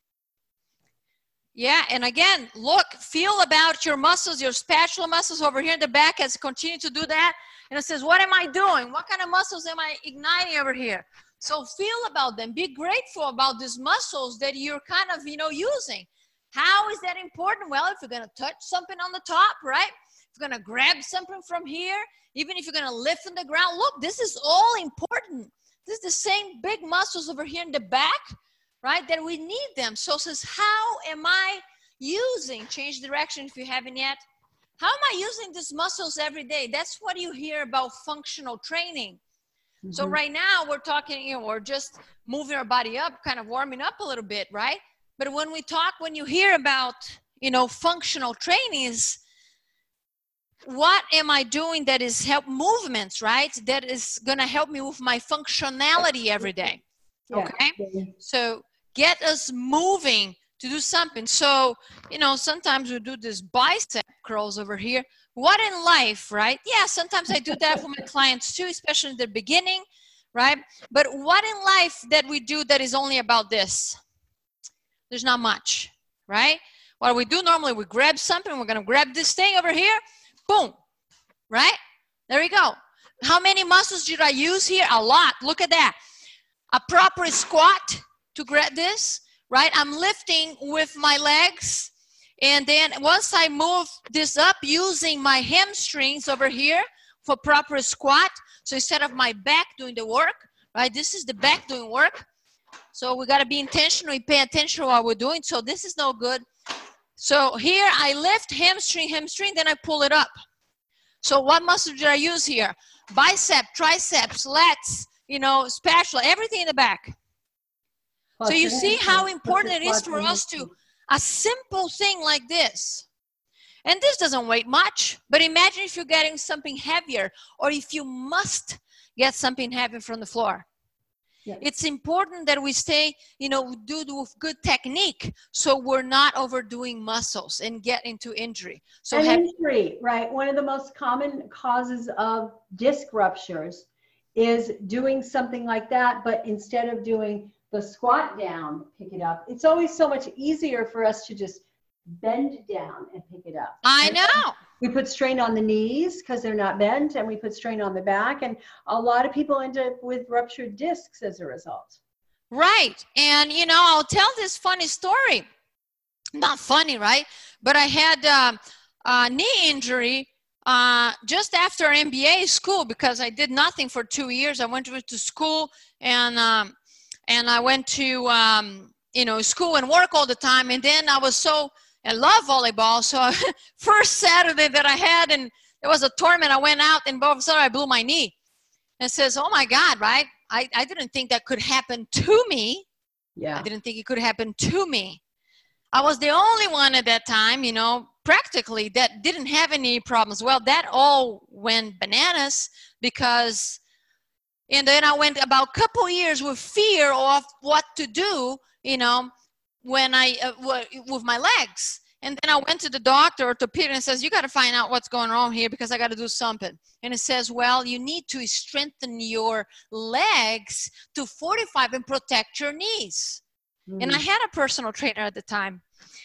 Yeah, and again, look, feel about your muscles, your spatula muscles over here in the back as you continue to do that. And it says, what am I doing? What kind of muscles am I igniting over here? So feel about them. Be grateful about these muscles that you're kind of, you know, using. How is that important? Well, if you're going to touch something on the top, right? If you're going to grab something from here, even if you're going to lift from the ground, look, this is all important. This is the same big muscles over here in the back, right, that we need them. So it says, how am I using, change direction if you haven't yet, how am I using these muscles every day? That's what you hear about functional training. Mm-hmm. So right now we're talking, you know, we're just moving our body up, kind of warming up a little bit, right? But when we talk, when you hear about, you know, functional training is, what am I doing that is help movements, right? That is going to help me with my functionality every day. Okay. Yeah. So get us moving to do something. So, you know, sometimes we do this bicep curls over here. What in life, right? Yeah, sometimes I do that for my clients too, especially in the beginning, right? But what in life that we do that is only about this? There's not much, right? What we do normally, we grab something. We're going to grab this thing over here. Boom, right? There you go. How many muscles did I use here? A lot. Look at that. A proper squat to grab this, right? I'm lifting with my legs. And then once I move this up using my hamstrings over here for proper squat. So instead of my back doing the work, right? This is the back doing work. So we got to be intentional. We pay attention to what we're doing. So this is no good. So here I lift hamstring, hamstring, then I pull it up. So what muscle did I use here? Bicep, triceps, lats, you know, spatula, everything in the back. So you see how important it is for us to, a simple thing like this. And this doesn't weigh much, but imagine if you're getting something heavier or if you must get something heavy from the floor. Yeah. It's important that we stay, you know, do it with good technique so we're not overdoing muscles and get into injury. So and have, injury, right? One of the most common causes of disc ruptures is doing something like that, but instead of doing the squat down, pick it up. It's always so much easier for us to just bend down and pick it up. I and know. We put strain on the knees because they're not bent, and we put strain on the back, and a lot of people end up with ruptured discs as a result. Right. And, you know, I'll tell this funny story. Not funny, right? But I had um, a knee injury uh, just after M B A school because I did nothing for two years. I went to, to school and um, and I went to, um, you know, school and work all the time. And then I was so, I love volleyball. So first Saturday that I had, and there was a tournament, I went out and all of a sudden I blew my knee. And it says, oh my God, right? I, I didn't think that could happen to me. Yeah. I didn't think it could happen to me. I was the only one at that time, you know, practically that didn't have any problems. Well, that all went bananas because, and then I went about a couple years with fear of what to do, you know, when I, uh, with my legs. And then I went to the doctor, orthopedic, and says, you got to find out what's going on here because I got to do something. And it says, well, you need to strengthen your legs to fortify and protect your knees. Mm. And I had a personal trainer at the time,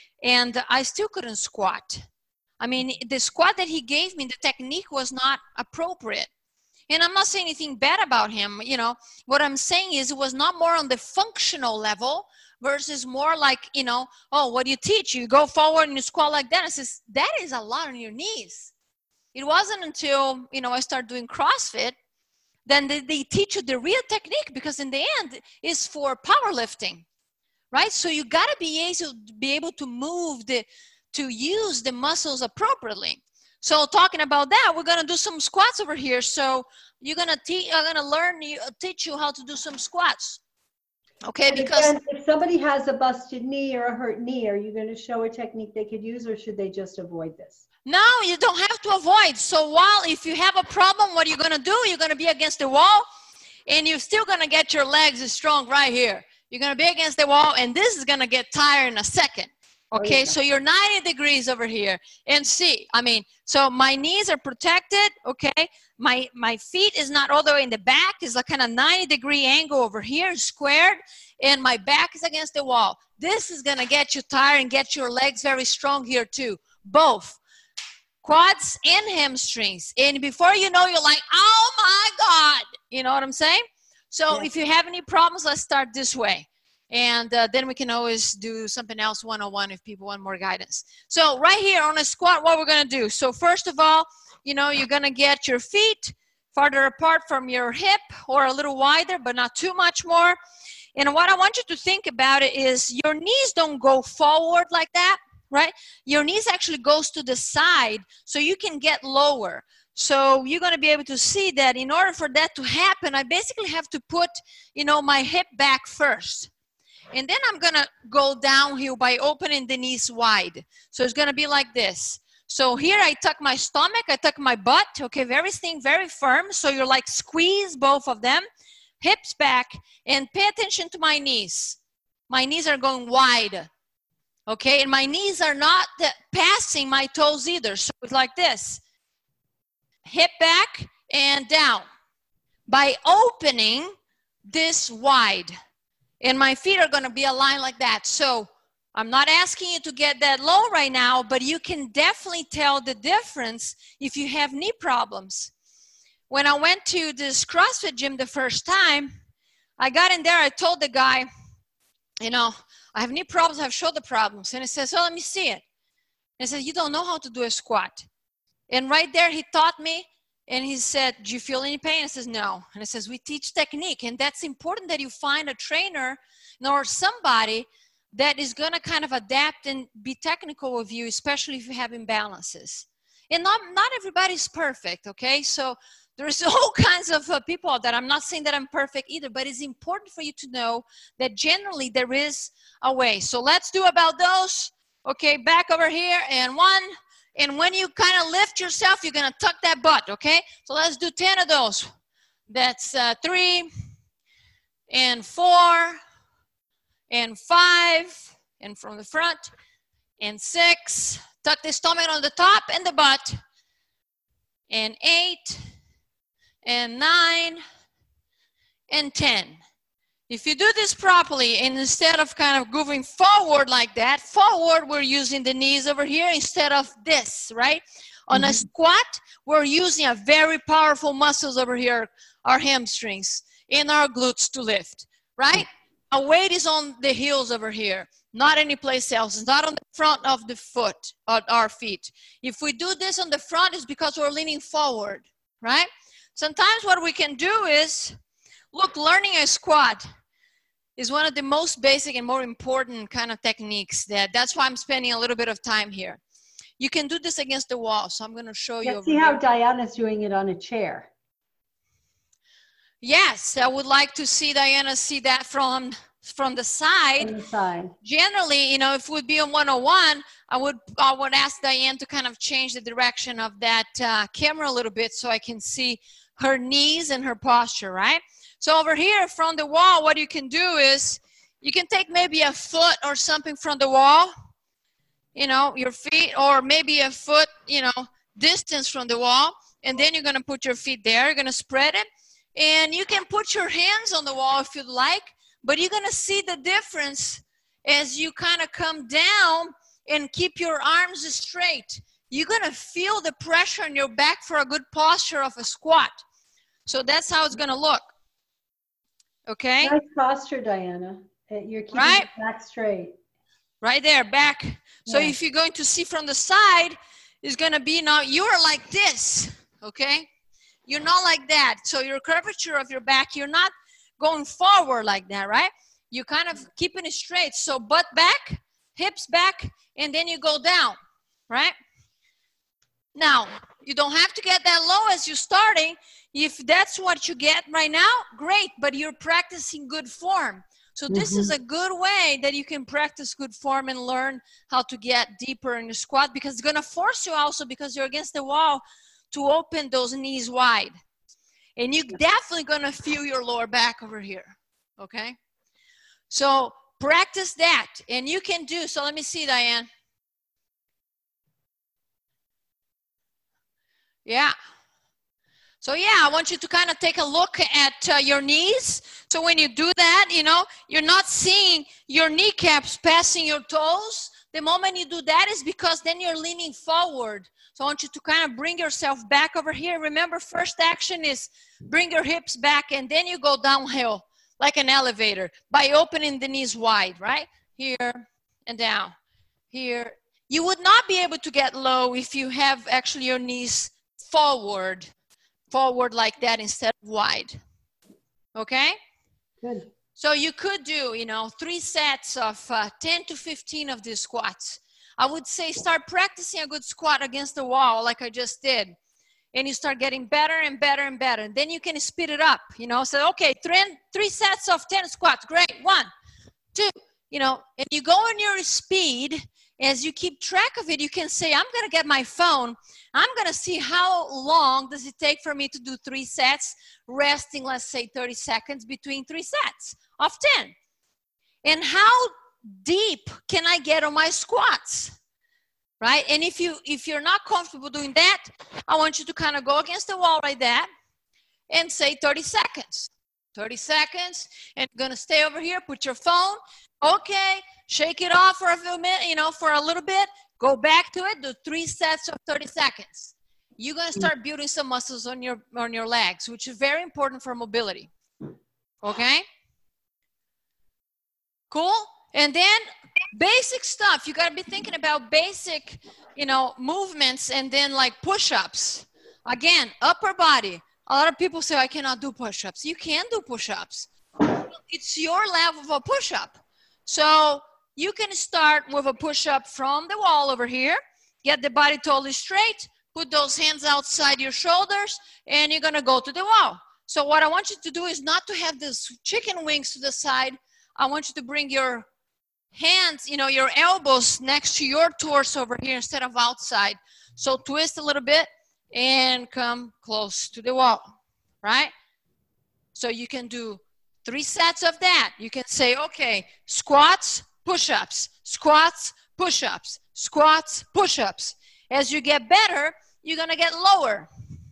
and I still couldn't squat. I mean, the squat that he gave me, the technique was not appropriate. And I'm not saying anything bad about him. You know, what I'm saying is it was not more on the functional level versus more like, you know, oh, what do you teach? You go forward and you squat like that. I says, that is a lot on your knees. It wasn't until, you know, I started doing CrossFit, then they, they teach you the real technique because in the end it's for powerlifting, right? So you got to be able, be able to move the, to use the muscles appropriately. So talking about that, we're going to do some squats over here. So you're going to teach, I'm going to learn, you, teach you how to do some squats. Okay, and because again, if somebody has a busted knee or a hurt knee, are you going to show a technique they could use, or should they just avoid this? No, you don't have to avoid. So while if you have a problem, what are you going to do? You're going to be against the wall, and you're still going to get your legs strong right here. You're going to be against the wall, and this is going to get tired in a second. Okay, oh, yeah. So you're ninety degrees over here. And see, I mean, so my knees are protected, okay? My my feet is not all the way in the back. It's a kind of ninety degree angle over here, squared, and my back is against the wall. This is going to get you tired and get your legs very strong here too. Both quads and hamstrings. And before you know, you're like, oh my God. You know what I'm saying? So yeah. If you have any problems, let's start this way. And uh, then we can always do something else one-on-one if people want more guidance. So right here on a squat, what we're going to do. So first of all, you know, you're going to get your feet farther apart from your hip or a little wider, but not too much more. And what I want you to think about it is your knees don't go forward like that, right? Your knees actually goes to the side so you can get lower. So you're going to be able to see that in order for that to happen, I basically have to put, you know, my hip back first. And then I'm going to go downhill by opening the knees wide. So it's going to be like this. So here I tuck my stomach, I tuck my butt, okay, very thing, very firm. So you're like squeeze both of them, hips back, and pay attention to my knees. My knees are going wide, okay, and my knees are not passing my toes either. So it's like this, hip back and down by opening this wide. And my feet are going to be aligned like that. So I'm not asking you to get that low right now, but you can definitely tell the difference if you have knee problems. When I went to this CrossFit gym the first time, I got in there, I told the guy, you know, I have knee problems, I have shoulder problems. And he says, oh, let me see it. And I said, you don't know how to do a squat. And right there, he taught me. And he said, do you feel any pain? I says, no. And he says, we teach technique. And that's important that you find a trainer or somebody that is going to kind of adapt and be technical with you, especially if you have imbalances. And not, not everybody's perfect, okay? So there's all kinds of uh, people that I'm not saying that I'm perfect either, but it's important for you to know that generally there is a way. So let's do about those. Okay, back over here and one. And when you kind of lift yourself, you're going to tuck that butt, okay? So let's do ten of those. That's uh, three and four and five and from the front and six. Tuck the stomach on the top and the butt. And eight and nine and ten. If you do this properly, and instead of kind of moving forward like that, forward, we're using the knees over here instead of this, right? On mm-hmm. a squat, we're using a very powerful muscles over here, our hamstrings and our glutes to lift, right? Our weight is on the heels over here, not any place else. It's not on the front of the foot, or our feet. If we do this on the front, it's because we're leaning forward, right? Sometimes what we can do is, look, learning a squat is one of the most basic and more important kind of techniques. That that's why I'm spending a little bit of time here. You can do this against the wall. So I'm going to show you. Let's see how Diana's doing it on a chair. Yes, I would like to see Diana see that from from the side. From the side. Generally, you know, if it would be on one oh one, I would I would ask Diane to kind of change the direction of that uh, camera a little bit so I can see her knees and her posture, right? So over here from the wall, what you can do is you can take maybe a foot or something from the wall, you know, your feet, or maybe a foot, you know, distance from the wall. And then you're going to put your feet there. You're going to spread it. And you can put your hands on the wall if you'd like, but you're going to see the difference as you kind of come down and keep your arms straight. You're going to feel the pressure in your back for a good posture of a squat. So that's how it's going to look. Okay. Nice posture, Diana. You're keeping right? your back straight. Right there, back. So yeah. If you're going to see from the side, it's going to be now you're like this, okay? You're not like that. So your curvature of your back, you're not going forward like that, right? You're kind of keeping it straight. So butt back, hips back, and then you go down, right? Now, you don't have to get that low as you're starting. If that's what you get right now, great, but you're practicing good form. So this mm-hmm. is a good way that you can practice good form and learn how to get deeper in the squat, because it's going to force you also, because you're against the wall, to open those knees wide. And you're definitely going to feel your lower back over here, okay? So practice that, and you can do, so let me see, Diane. Yeah. So yeah, I want you to kind of take a look at uh, your knees. So when you do that, you know, you're not seeing your kneecaps passing your toes. The moment you do that is because then you're leaning forward. So I want you to kind of bring yourself back over here. Remember, first action is bring your hips back, and then you go downhill like an elevator by opening the knees wide, right? Here and down, here. You would not be able to get low if you have actually your knees forward. Forward like that instead of wide. Okay? Good. So you could do, you know, three sets of uh, ten to fifteen of these squats. I would say start practicing a good squat against the wall like I just did. And you start getting better and better and better. And then you can speed it up, you know. So, okay, three, three sets of ten squats. Great. One, two, you know, and you go in your speed. As you keep track of it, you can say, I'm going to get my phone. I'm going to see how long does it take for me to do three sets, resting, let's say, thirty seconds between three sets of ten. And how deep can I get on my squats, right? And if, you, if you're not comfortable doing that, I want you to kind of go against the wall like that and say thirty seconds. thirty seconds, and you're going to stay over here, put your phone, okay, shake it off for a few minutes, you know, for a little bit, go back to it, do three sets of thirty seconds. You're going to start building some muscles on your, on your legs, which is very important for mobility, okay? Cool? And then basic stuff, you got to be thinking about basic, you know, movements, and then like push-ups. Again, upper body. A lot of people say, I cannot do push-ups. You can do push-ups. It's your level of a push-up. So you can start with a push-up from the wall over here. Get the body totally straight. Put those hands outside your shoulders, and you're going to go to the wall. So what I want you to do is not to have this chicken wings to the side. I want you to bring your hands, you know, your elbows next to your torso over here instead of outside. So twist a little bit and come close to the wall, right? So you can do three sets of that. You can say, okay, squats, push-ups, squats, push-ups, squats, push-ups. As you get better, you're going to get lower.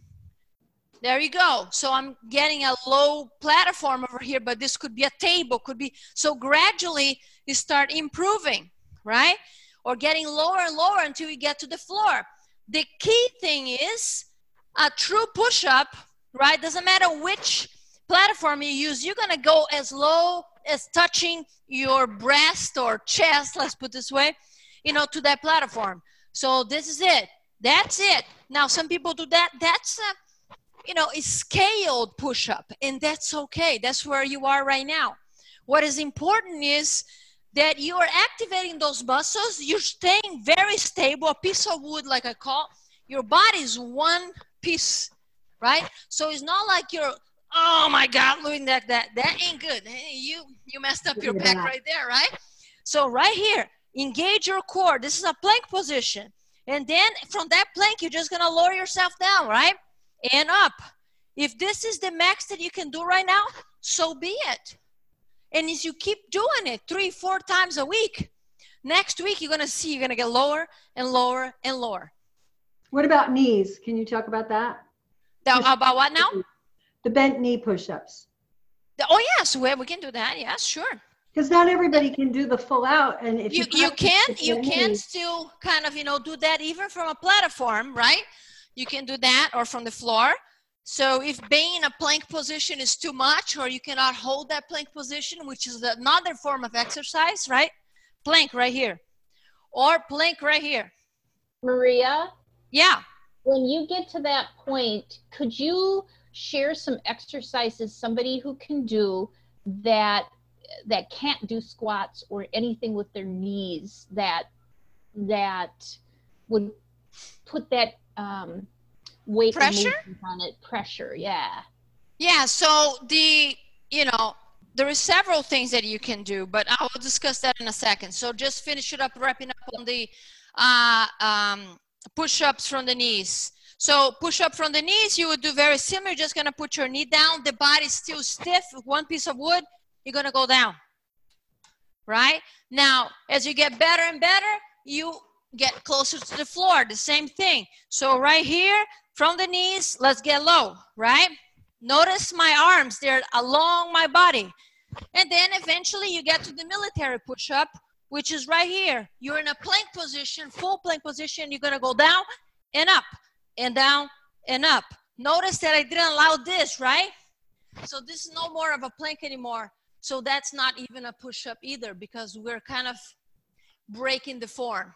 There you go. So I'm getting a low platform over here, but this could be a table, could be. So gradually you start improving, right? Or getting lower and lower until you get to the floor. The key thing is a true push-up, right? Doesn't matter which platform you use, you're going to go as low as touching your breast or chest, let's put it this way, you know, to that platform. So this is it. That's it. Now, some people do that. That's a, you know, a scaled push-up, and that's okay. That's where you are right now. What is important is that you are activating those muscles. You're staying very stable, a piece of wood, like I call. Your body is one piece, right? So it's not like you're, oh my God, doing that, that, that ain't good. You, you messed up your back right there, right? So right here, engage your core. This is a plank position. And then from that plank, you're just going to lower yourself down, right? And up. If this is the max that you can do right now, so be it. And as you keep doing it three, four times a week, next week you're going to see you're going to get lower and lower and lower. What about knees? Can you talk about that? The, about what now? The bent knee push-ups. The, oh, yes, we, we can do that. Yes, sure. Because not everybody can do the full out. And if you, you, you can, you can knees, still kind of, you know, do that even from a platform, right? You can do that, or from the floor. So if being in a plank position is too much, or you cannot hold that plank position, which is another form of exercise, right? Plank right here, or plank right here. Maria? Yeah. When you get to that point, could you share some exercises somebody who can do that that can't do squats or anything with their knees that that would put that um, weight pressure on it? Pressure, yeah. Yeah. So the you know there is several things that you can do, but I will discuss that in a second. So just finish it up, wrapping up on the uh, um, push-ups from the knees. So push up from the knees, you would do very similar. You're just going to put your knee down. The body's still stiff with one piece of wood. You're going to go down. right? Now, as you get better and better, you get closer to the floor, the same thing. So right here, from the knees, let's get low, right? Notice my arms, they're along my body. And then eventually you get to the military push-up, which is right here. You're in a plank position, full plank position. You're gonna go down and up and down and up. Notice that I didn't allow this, right? So this is no more of a plank anymore. So that's not even a push-up either, because we're kind of breaking the form.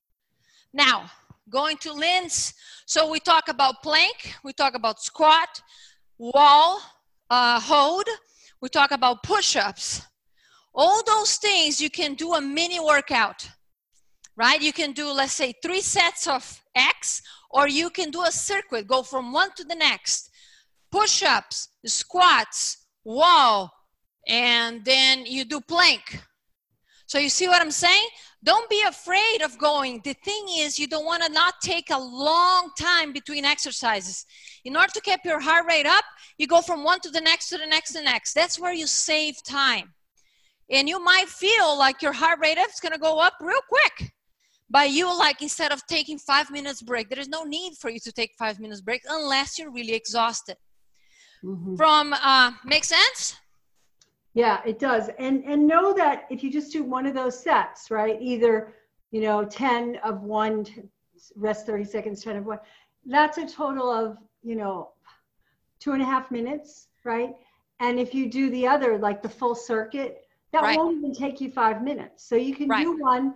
Now, going to Lynn's. So we talk about plank, we talk about squat, wall, uh, hold, we talk about push-ups. All those things you can do a mini workout, right? You can do, let's say, three sets of X, or you can do a circuit, go from one to the next. Push-ups, squats, wall, and then you do plank. So you see what I'm saying? Don't be afraid of going. The thing is, you don't want to not take a long time between exercises. In order to keep your heart rate up, you go from one to the next, to the next, to the next. That's where you save time. And you might feel like your heart rate is going to go up real quick. But you, like, instead of taking five minutes break, there is no need for you to take five minutes break unless you're really exhausted. Mm-hmm. From, uh, make sense? Yeah, it does. And and know that if you just do one of those sets, right, either, you know, ten of one, rest thirty seconds, ten of one, that's a total of, you know, two and a half minutes, right? And if you do the other, like the full circuit, that right. won't even take you five minutes. So you can right. do one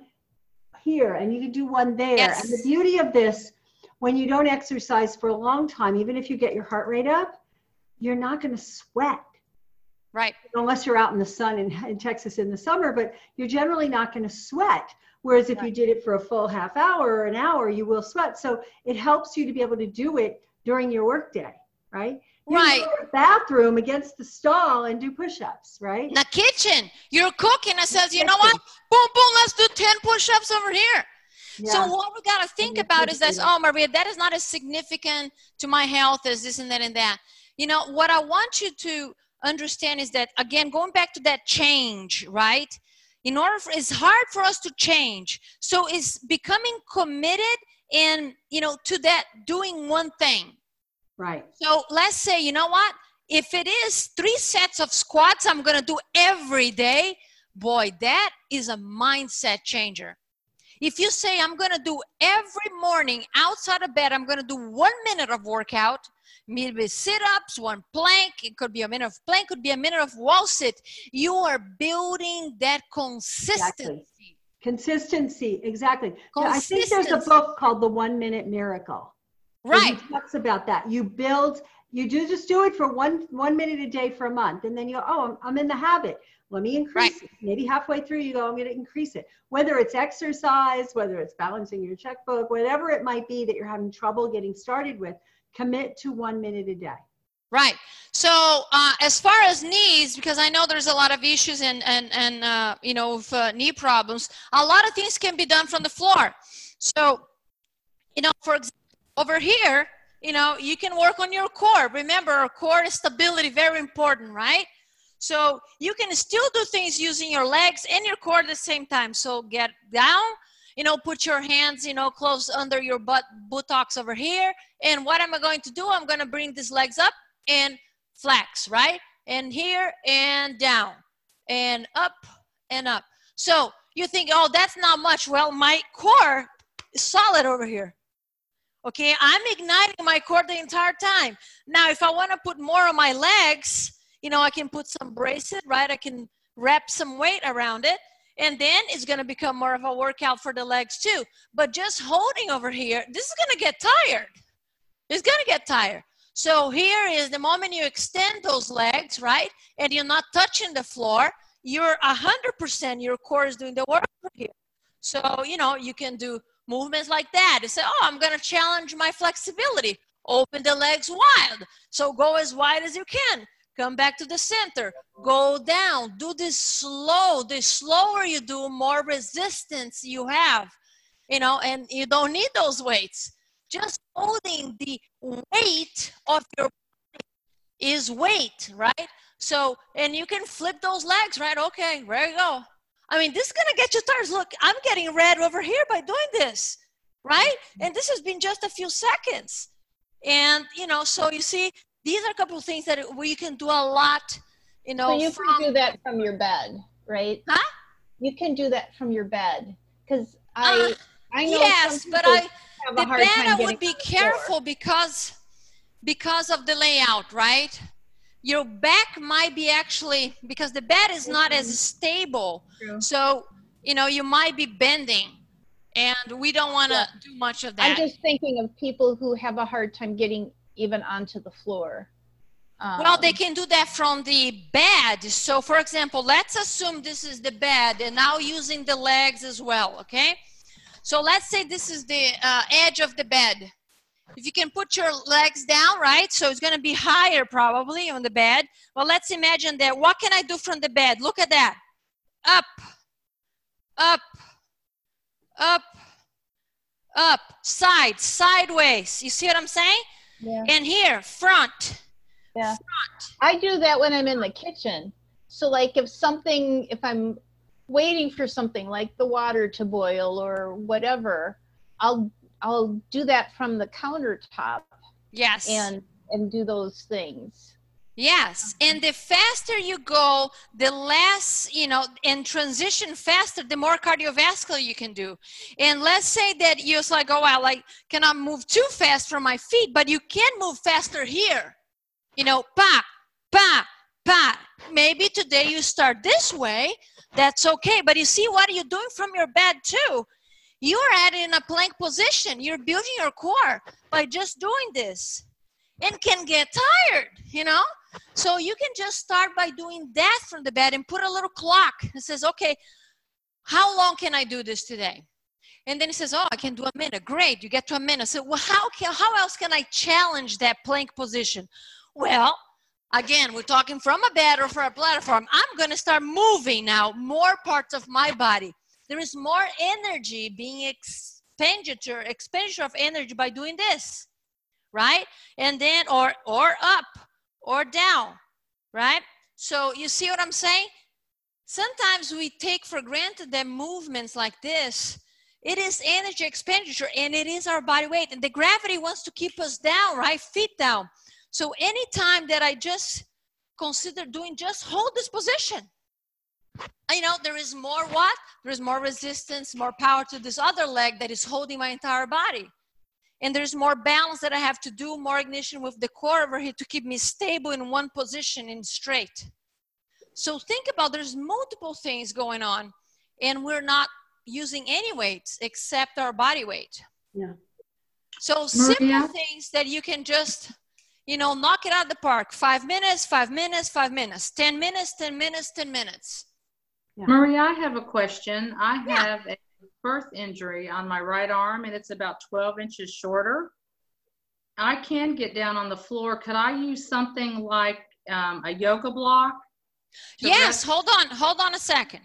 here and you can do one there. Yes. And the beauty of this, when you don't exercise for a long time, even if you get your heart rate up, you're not going to sweat. Right. Unless you're out in the sun in, in Texas in the summer, but you're generally not going to sweat. Whereas if right. you did it for a full half hour or an hour, you will sweat. So it helps you to be able to do it during your workday, right? You right. go to the bathroom against the stall and do push-ups, right? In the kitchen, you're cooking and says, you know what? Boom, boom, let's do ten push-ups over here. Yeah. So what we got to think about is that, oh, Maria, that is not as significant to my health as this and that and that. You know, what I want you to understand is that, again, going back to that change, right? In order for, it's hard for us to change. So it's becoming committed and, you know, to that doing one thing. Right. So let's say, you know what? If it is three sets of squats I'm going to do every day, boy, that is a mindset changer. If you say I'm going to do every morning outside of bed, I'm going to do one minute of workout, maybe sit-ups, one plank, it could be a minute of plank, could be a minute of wall sit. You are building that consistency. Exactly. Consistency, exactly. Consistency. I think there's a book called The One Minute Miracle. Right. He talks about that. You build, you do just do it for one one minute a day for a month, and then you go, oh, I'm, I'm in the habit. Let me increase right. it. Maybe halfway through you go, I'm going to increase it. Whether it's exercise, whether it's balancing your checkbook, whatever it might be that you're having trouble getting started with, commit to one minute a day. Right. So uh, as far as knees, because I know there's a lot of issues and, and, and uh, you know, with, uh, knee problems, a lot of things can be done from the floor. So, you know, for example, over here, you know, you can work on your core. Remember, our core stability, very important, right? So you can still do things using your legs and your core at the same time. So get down, you know, put your hands, you know, close under your butt, buttocks over here. And what am I going to do? I'm going to bring these legs up and flex, right? And here and down and up and up. So you think, oh, that's not much. Well, my core is solid over here. Okay, I'm igniting my core the entire time. Now, if I want to put more on my legs, you know, I can put some braces, right? I can wrap some weight around it. And then it's going to become more of a workout for the legs too. But just holding over here, this is going to get tired. It's going to get tired. So here is the moment you extend those legs, right? And you're not touching the floor, you're one hundred percent, your core is doing the work here. So, you know, you can do movements like that. You say, oh, I'm going to challenge my flexibility. Open the legs wide. So go as wide as you can. Come back to the center. Go down. Do this slow. The slower you do, more resistance you have. You know, and you don't need those weights. Just holding the weight of your body is weight, right? So, and you can flip those legs, right? Okay, there you go. I mean, this is going to get you tired. Look, I'm getting red over here by doing this, right? And this has been just a few seconds. And, you know, so you see, these are a couple of things that we can do a lot, you know. So you from, can do that from your bed, right? Huh? You can do that from your bed. Because I, uh, I know yes, some but people I, have the a hard bed time I getting would be on the floor. careful because, because of the layout, right? Your back might be actually, because the bed is not as stable. True. So, you know, you might be bending, and we don't want to Yeah. do much of that. I'm just thinking of people who have a hard time getting even onto the floor. Um, Well, they can do that from the bed. So, for example, let's assume this is the bed, and now using the legs as well, okay? So let's say this is the uh, edge of the bed. If you can put your legs down, right? So it's going to be higher probably on the bed. Well, let's imagine that. What can I do from the bed? Look at that. Up, up, up, up, side, sideways. You see what I'm saying? Yeah. And here, front. Yeah. Front. I do that when I'm in the kitchen. So like if something, if I'm waiting for something like the water to boil or whatever, I'll I'll do that from the countertop. Yes. And and do those things. Yes. And the faster you go, the less, you know, and transition faster, the more cardiovascular you can do. And let's say that you're like, oh, well, I cannot move too fast from my feet, but you can move faster here. You know, pa, pa, pa. Maybe today you start this way. That's okay. But you see what you're doing from your bed too. You're adding a plank position. You're building your core by just doing this, and can get tired, you know? So you can just start by doing that from the bed and put a little clock that says, okay, how long can I do this today? And then it says, oh, I can do a minute. Great, you get to a minute. So well, how, can, how else can I challenge that plank position? Well, again, we're talking from a bed or from a platform. I'm going to start moving now more parts of my body. There is more energy being expenditure, expenditure of energy by doing this, right? And then, or, or up or down, right? So you see what I'm saying? Sometimes we take for granted that movements like this, it is energy expenditure and it is our body weight. And the gravity wants to keep us down, right? Feet down. So anytime that I just consider doing, just hold this position. You know, there is more what? There is more resistance, more power to this other leg that is holding my entire body. And there's more balance that I have to do, more ignition with the core over here to keep me stable in one position and straight. So think about, there's multiple things going on, and we're not using any weights except our body weight. Yeah. So simple things that you can just, you know, knock it out of the park. Five minutes, five minutes, five minutes, ten minutes, ten minutes, ten minutes. Yeah. Maria, I have a question. I Yeah. have a birth injury on my right arm, and it's about twelve inches shorter. I can get down on the floor. Could I use something like um, a yoga block? Yes, rest? hold on, hold on a second.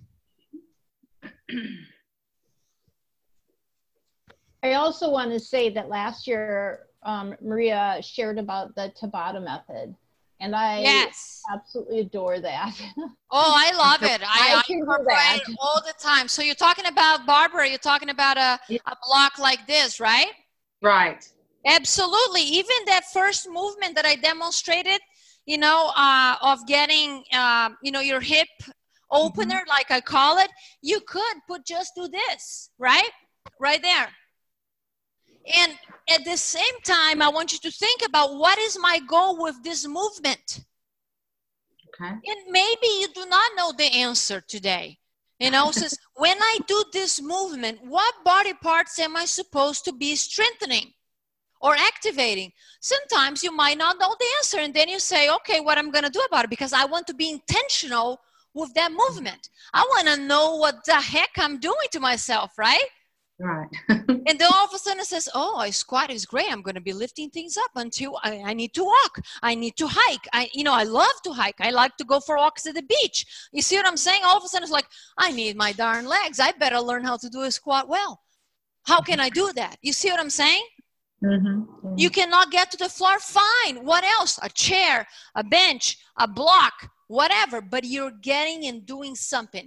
I also want to say that last year, um, Maria shared about the Tabata method, and I Yes. absolutely adore that. Oh, I love it. I, I I can do incorporate that. it all the time. So you're talking about, Barbara, you're talking about a, a block like this, right? Right. Absolutely. Even that first movement that I demonstrated, you know, uh, of getting, uh, you know, your hip opener, mm-hmm. like I call it, you could put just do this, right? Right there. And at the same time, I want you to think about what is my goal with this movement. Okay. And maybe you do not know the answer today. You know, says, when I do this movement, what body parts am I supposed to be strengthening or activating? Sometimes you might not know the answer, and then you say, okay, what I'm going to do about it, because I want to be intentional with that movement. I want to know what the heck I'm doing to myself, right? Right. And then all of a sudden it says, oh, I squat is great. I'm going to be lifting things up until I, I need to walk. I need to hike. I, you know, I love to hike. I like to go for walks at the beach. You see what I'm saying? All of a sudden it's like, I need my darn legs. I better learn how to do a squat well. How can I do that? You see what I'm saying? Mm-hmm. Mm-hmm. You cannot get to the floor. Fine. What else? A chair, a bench, a block, whatever. But you're getting and doing something.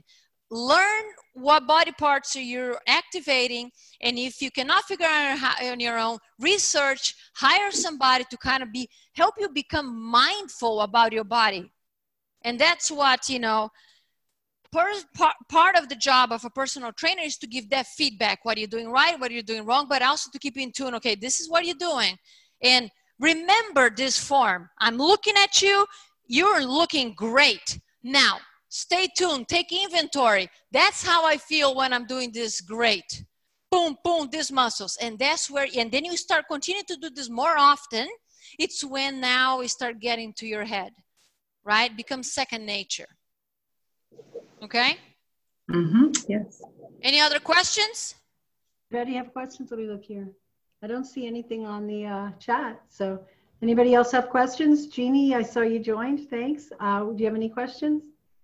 learn what body parts are you're activating. And if you cannot figure out on your own, research, hire somebody to kind of be, help you become mindful about your body. And that's what, you know, per, part, part of the job of a personal trainer is to give that feedback. What are you doing right? What are you doing wrong? But also to keep you in tune. Okay, this is what you're doing. And remember this form. I'm looking at you. You're looking great. Now, stay tuned. Take inventory. That's how I feel when I'm doing this great. Boom, boom, these muscles. And that's where, and then you start continuing to do this more often. It's when now we start getting to your head, right? Becomes second nature. Okay? Mm-hmm. Yes. Any other questions? Anybody have questions? Let me look here. I don't see anything on the uh, chat. So anybody else have questions? Jeannie, I saw you joined. Thanks. Uh, do you have any questions?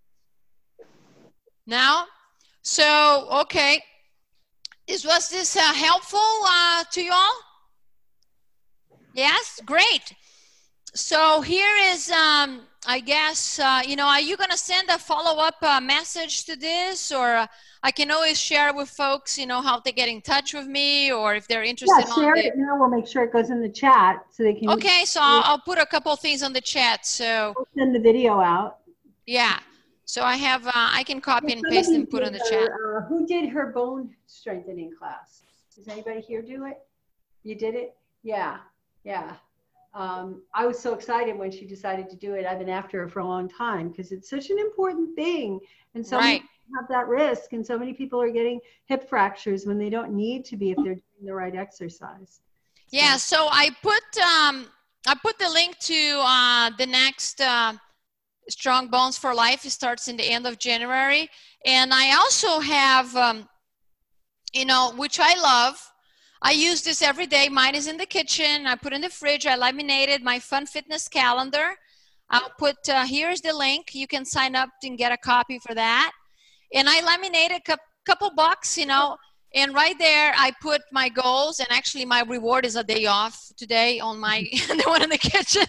Now, so, okay. Is, was this uh, helpful uh, to you all? Yes, great. So here is, um, I guess, uh, you know, are you going to send a follow-up uh, message to this? Or uh, I can always share with folks, you know, how to get in touch with me, or if they're interested. Yeah, share on the... it now. We'll make sure it goes in the chat so they can. Okay, so I'll, I'll put a couple of things on the chat. So we'll send the video out. Yeah. So I have, uh, I can copy and paste and put on the her, chat. Uh, who did her bone strengthening class? Does anybody here do it? You did it? Yeah, yeah. Um, I was so excited when she decided to do it. I've been after her for a long time because it's such an important thing. And so right. many people have that risk. And so many people are getting hip fractures when they don't need to be if they're doing the right exercise. So. Yeah, so I put, um, I put the link to uh, the next uh, Strong Bones for Life. It starts in the end of January. And I also have, um, you know, which I love. I use this every day. Mine is in the kitchen. I put in the fridge. I laminated my Fun Fitness calendar. I'll put, uh, here's the link. You can sign up and get a copy for that. And I laminated a couple bucks, you know, and right there I put my goals. And actually my reward is a day off today on my, the one in the kitchen.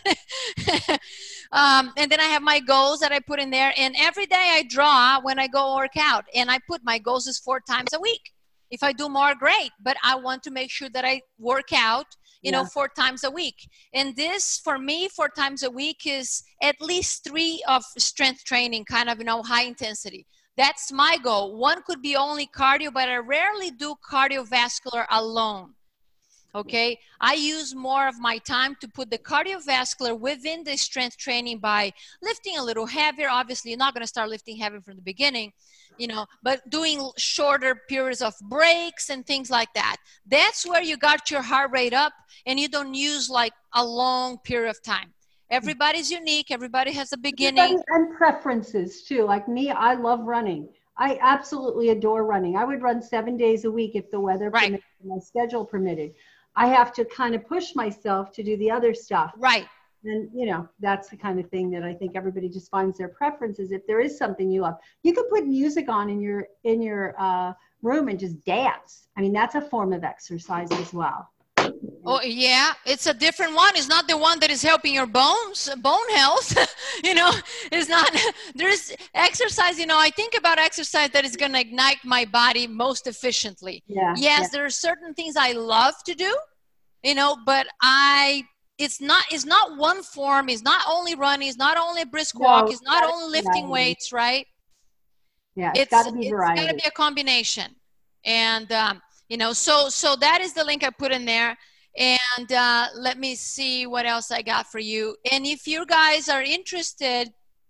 um, and then I have my goals that I put in there. And every day I draw when I go work out. And I put my goals is four times a week. If I do more, great. But I want to make sure that I work out, you yeah. know, four times a week. And this, for me, four times a week is at least three of strength training, kind of, you know, high intensity. That's my goal. One could be only cardio, but I rarely do cardiovascular alone. Okay, I use more of my time to put the cardiovascular within the strength training by lifting a little heavier. Obviously, you're not going to start lifting heavy from the beginning, you know, but doing shorter periods of breaks and things like that. That's where you got your heart rate up and you don't use like a long period of time. Everybody's unique. Everybody has a beginning. And preferences too. Like me, I love running. I absolutely adore running. I would run seven days a week if the weather right. permitted, my schedule permitted. I have to kind of push myself to do the other stuff. Right. And, you know, that's the kind of thing that I think everybody just finds their preferences. If there is something you love, you could put music on in your, in your uh, room and just dance. I mean, that's a form of exercise as well. Oh, yeah. It's a different one. It's not the one that is helping your bones, bone health. you know, it's not, there's exercise, you know, I think about exercise that is going to ignite my body most efficiently. Yeah, yes, yeah. there are certain things I love to do, you know, but I, it's not, it's not one form. It's not only running. It's not only a brisk walk. No, it's not only lifting weights, right? Yeah, it's, it's got to be variety. It's got to be a combination. And, um, you know, so, so that is the link I put in there. And uh, let me see what else I got for you. And if you guys are interested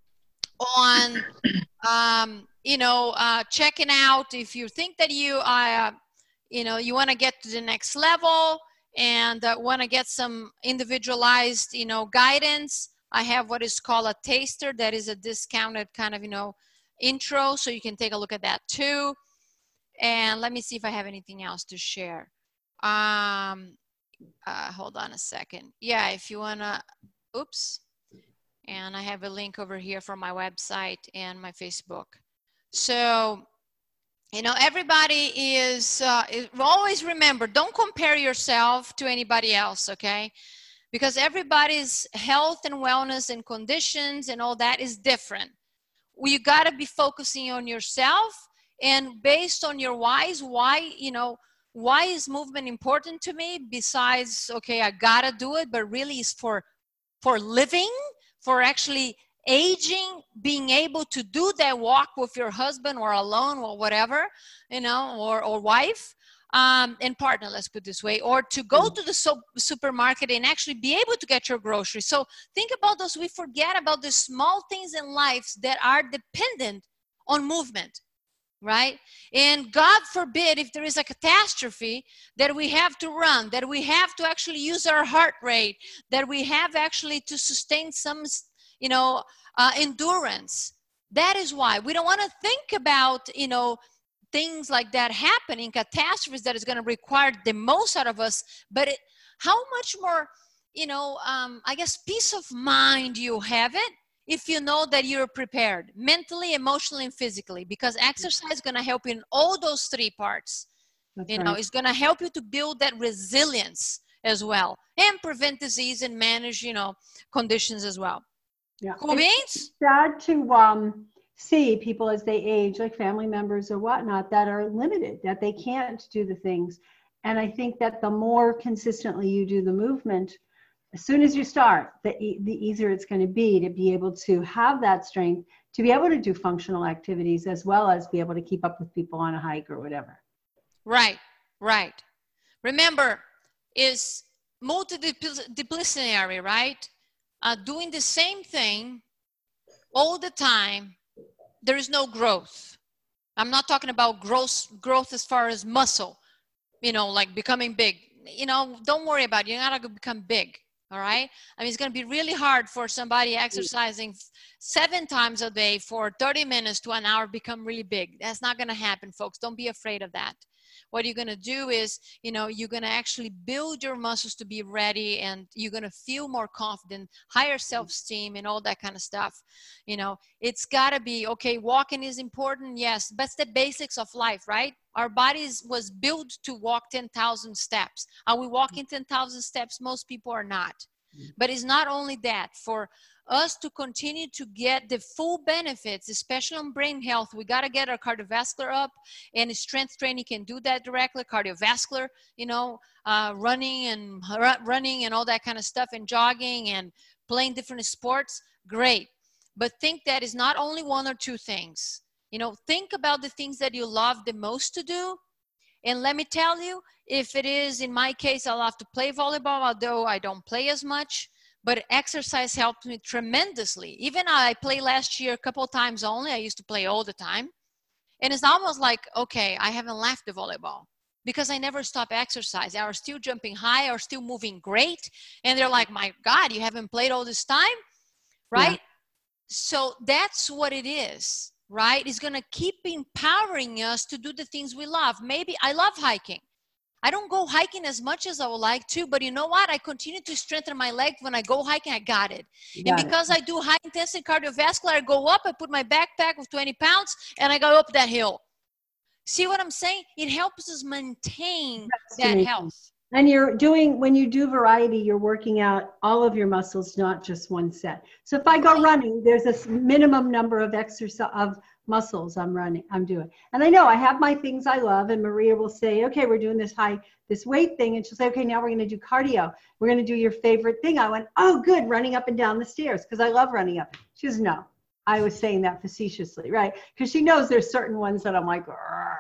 on, um, you know, uh, checking out, if you think that you, uh, you know, you want to get to the next level and uh, want to get some individualized, you know, guidance, I have what is called a taster. That is a discounted kind of, you know, intro. So you can take a look at that too. And let me see if I have anything else to share. Um, Uh, hold on a second. Yeah, if you want to, oops. And I have a link over here from my website and my Facebook. So, you know, everybody is, uh, is, always remember, don't compare yourself to anybody else, okay? Because everybody's health and wellness and conditions and all that is different. Well, you got to be focusing on yourself and based on your whys, why, you know, why is movement important to me besides, okay, I gotta do it, but really is for, for living, for actually aging, being able to do that walk with your husband or alone or whatever, you know, or, or wife. Um, and partner, let's put it this way, or to go to the so supermarket and actually be able to get your groceries. So think about those. We forget about the small things in life that are dependent on movement, right? And God forbid if there is a catastrophe that we have to run, that we have to actually use our heart rate, that we have actually to sustain some, you know, uh, endurance. That is why we don't want to think about, you know, things like that happening, catastrophes that is going to require the most out of us, but it, how much more, you know, um, I guess peace of mind you have it if you know that you're prepared mentally, emotionally, and physically, because exercise is going to help you in all those three parts. That's you right. know, it's going to help you to build that resilience as well and prevent disease and manage, you know, conditions as well. Yeah. Cool beans? It's sad to, um, see people as they age, like family members or whatnot, that are limited, that they can't do the things. And I think that the more consistently you do the movement, as soon as you start, the, e the easier it's going to be to be able to have that strength, to be able to do functional activities, as well as be able to keep up with people on a hike or whatever. Right, right. Remember, is multidisciplinary, right? Uh, doing the same thing all the time, there is no growth. I'm not talking about growth, growth as far as muscle, you know, like becoming big. You know, don't worry about it. You're not going to become big, all right? I mean, it's going to be really hard for somebody exercising seven times a day for thirty minutes to an hour become really big. That's not going to happen, folks. Don't be afraid of that. What you're going to do is, you know, you're going to actually build your muscles to be ready, and you're going to feel more confident, higher self-esteem, and all that kind of stuff. You know, it's got to be, okay, walking is important. Yes, that's the basics of life, right? Our bodies was built to walk ten thousand steps. Are we walking ten thousand steps? Most people are not. But it's not only that. For us to continue to get the full benefits, especially on brain health, we got to get our cardiovascular up, and strength training can do that directly. Cardiovascular, you know, uh, running and running and all that kind of stuff, and jogging and playing different sports, great. But think that is not only one or two things. You know, think about the things that you love the most to do. And let me tell you, if it is, in my case, I love to play volleyball, although I don't play as much. But exercise helped me tremendously. Even I played last year a couple of times only. I used to play all the time. And it's almost like, okay, I haven't left the volleyball because I never stopped exercising. I was still jumping high, I was still moving great. And they're like, my God, you haven't played all this time, right? Yeah. So that's what it is, right? It's going to keep empowering us to do the things we love. Maybe I love hiking. I don't go hiking as much as I would like to, but you know what? I continue to strengthen my leg. When I go hiking, I got it. Got and because it. I do high intensity cardiovascular, I go up, I put my backpack with twenty pounds, and I go up that hill. See what I'm saying? It helps us maintain That's that amazing. health. And you're doing, when you do variety, you're working out all of your muscles, not just one set. So if I go running, there's a minimum number of exercise of muscles I'm running, I'm doing. And I know I have my things I love, and Maria will say, okay, we're doing this high, this weight thing. And she'll say, okay, now we're going to do cardio. We're going to do your favorite thing. I went, oh, good, running up and down the stairs, because I love running up. She goes, no, I was saying that facetiously, right? Because she knows there's certain ones that I'm like, right?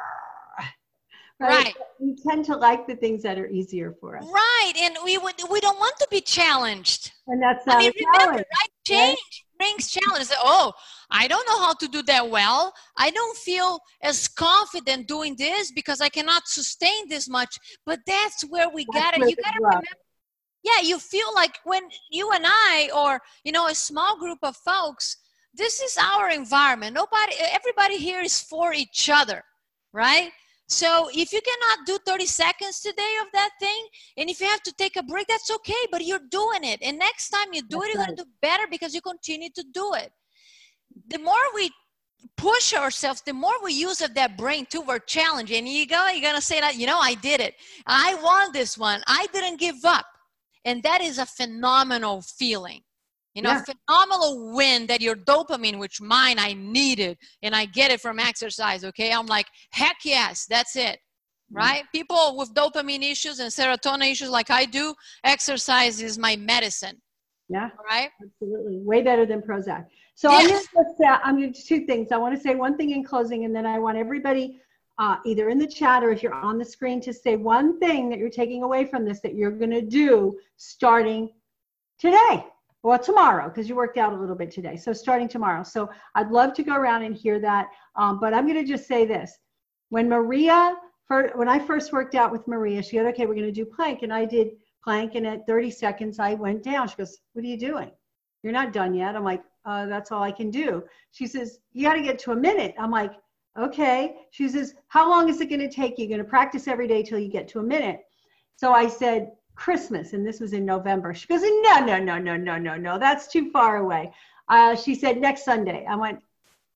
right. We tend to like the things that are easier for us. Right. And we would, we don't want to be challenged. And that's not I mean, remember, challenge, right? Change right? brings challenge. Oh, I don't know how to do that well. I don't feel as confident doing this because I cannot sustain this much. But that's where we got it. You got to remember. Yeah, you feel like when you and I, or, you know, a small group of folks, this is our environment. Nobody, everybody here is for each other, right? So if you cannot do thirty seconds today of that thing, and if you have to take a break, that's okay, but you're doing it. And next time you do that's it, you're right. going to do better because you continue to do it. The more we push ourselves, the more we use of that brain toward challenge. And you go, you're going to say that, you know, I did it. I won this one. I didn't give up. And that is a phenomenal feeling. You know, Yeah. phenomenal win that your dopamine, which mine I needed, and I get it from exercise, okay? I'm like, heck yes, that's it, right? People with dopamine issues and serotonin issues like I do, exercise is my medicine. Yeah, right? Absolutely. Way better than Prozac. So Yeah. I'm going to say, I'm going to do two things. I want to say one thing in closing, and then I want everybody uh, either in the chat or if you're on the screen to say one thing that you're taking away from this that you're going to do starting today or tomorrow, because you worked out a little bit today. So starting tomorrow. So I'd love to go around and hear that. Um, but I'm going to just say this. When Maria, for, when I first worked out with Maria, she said, okay, we're going to do plank. And I did plank. And at thirty seconds, I went down. She goes, what are you doing? You're not done yet. I'm like, uh, that's all I can do. She says, you got to get to a minute. I'm like, okay. She says, how long is it going to take? You're going to practice every day till you get to a minute. So I said, Christmas. And this was in November. She goes, no, no, no, no, no, no, no. That's too far away. Uh, she said, next Sunday. I went,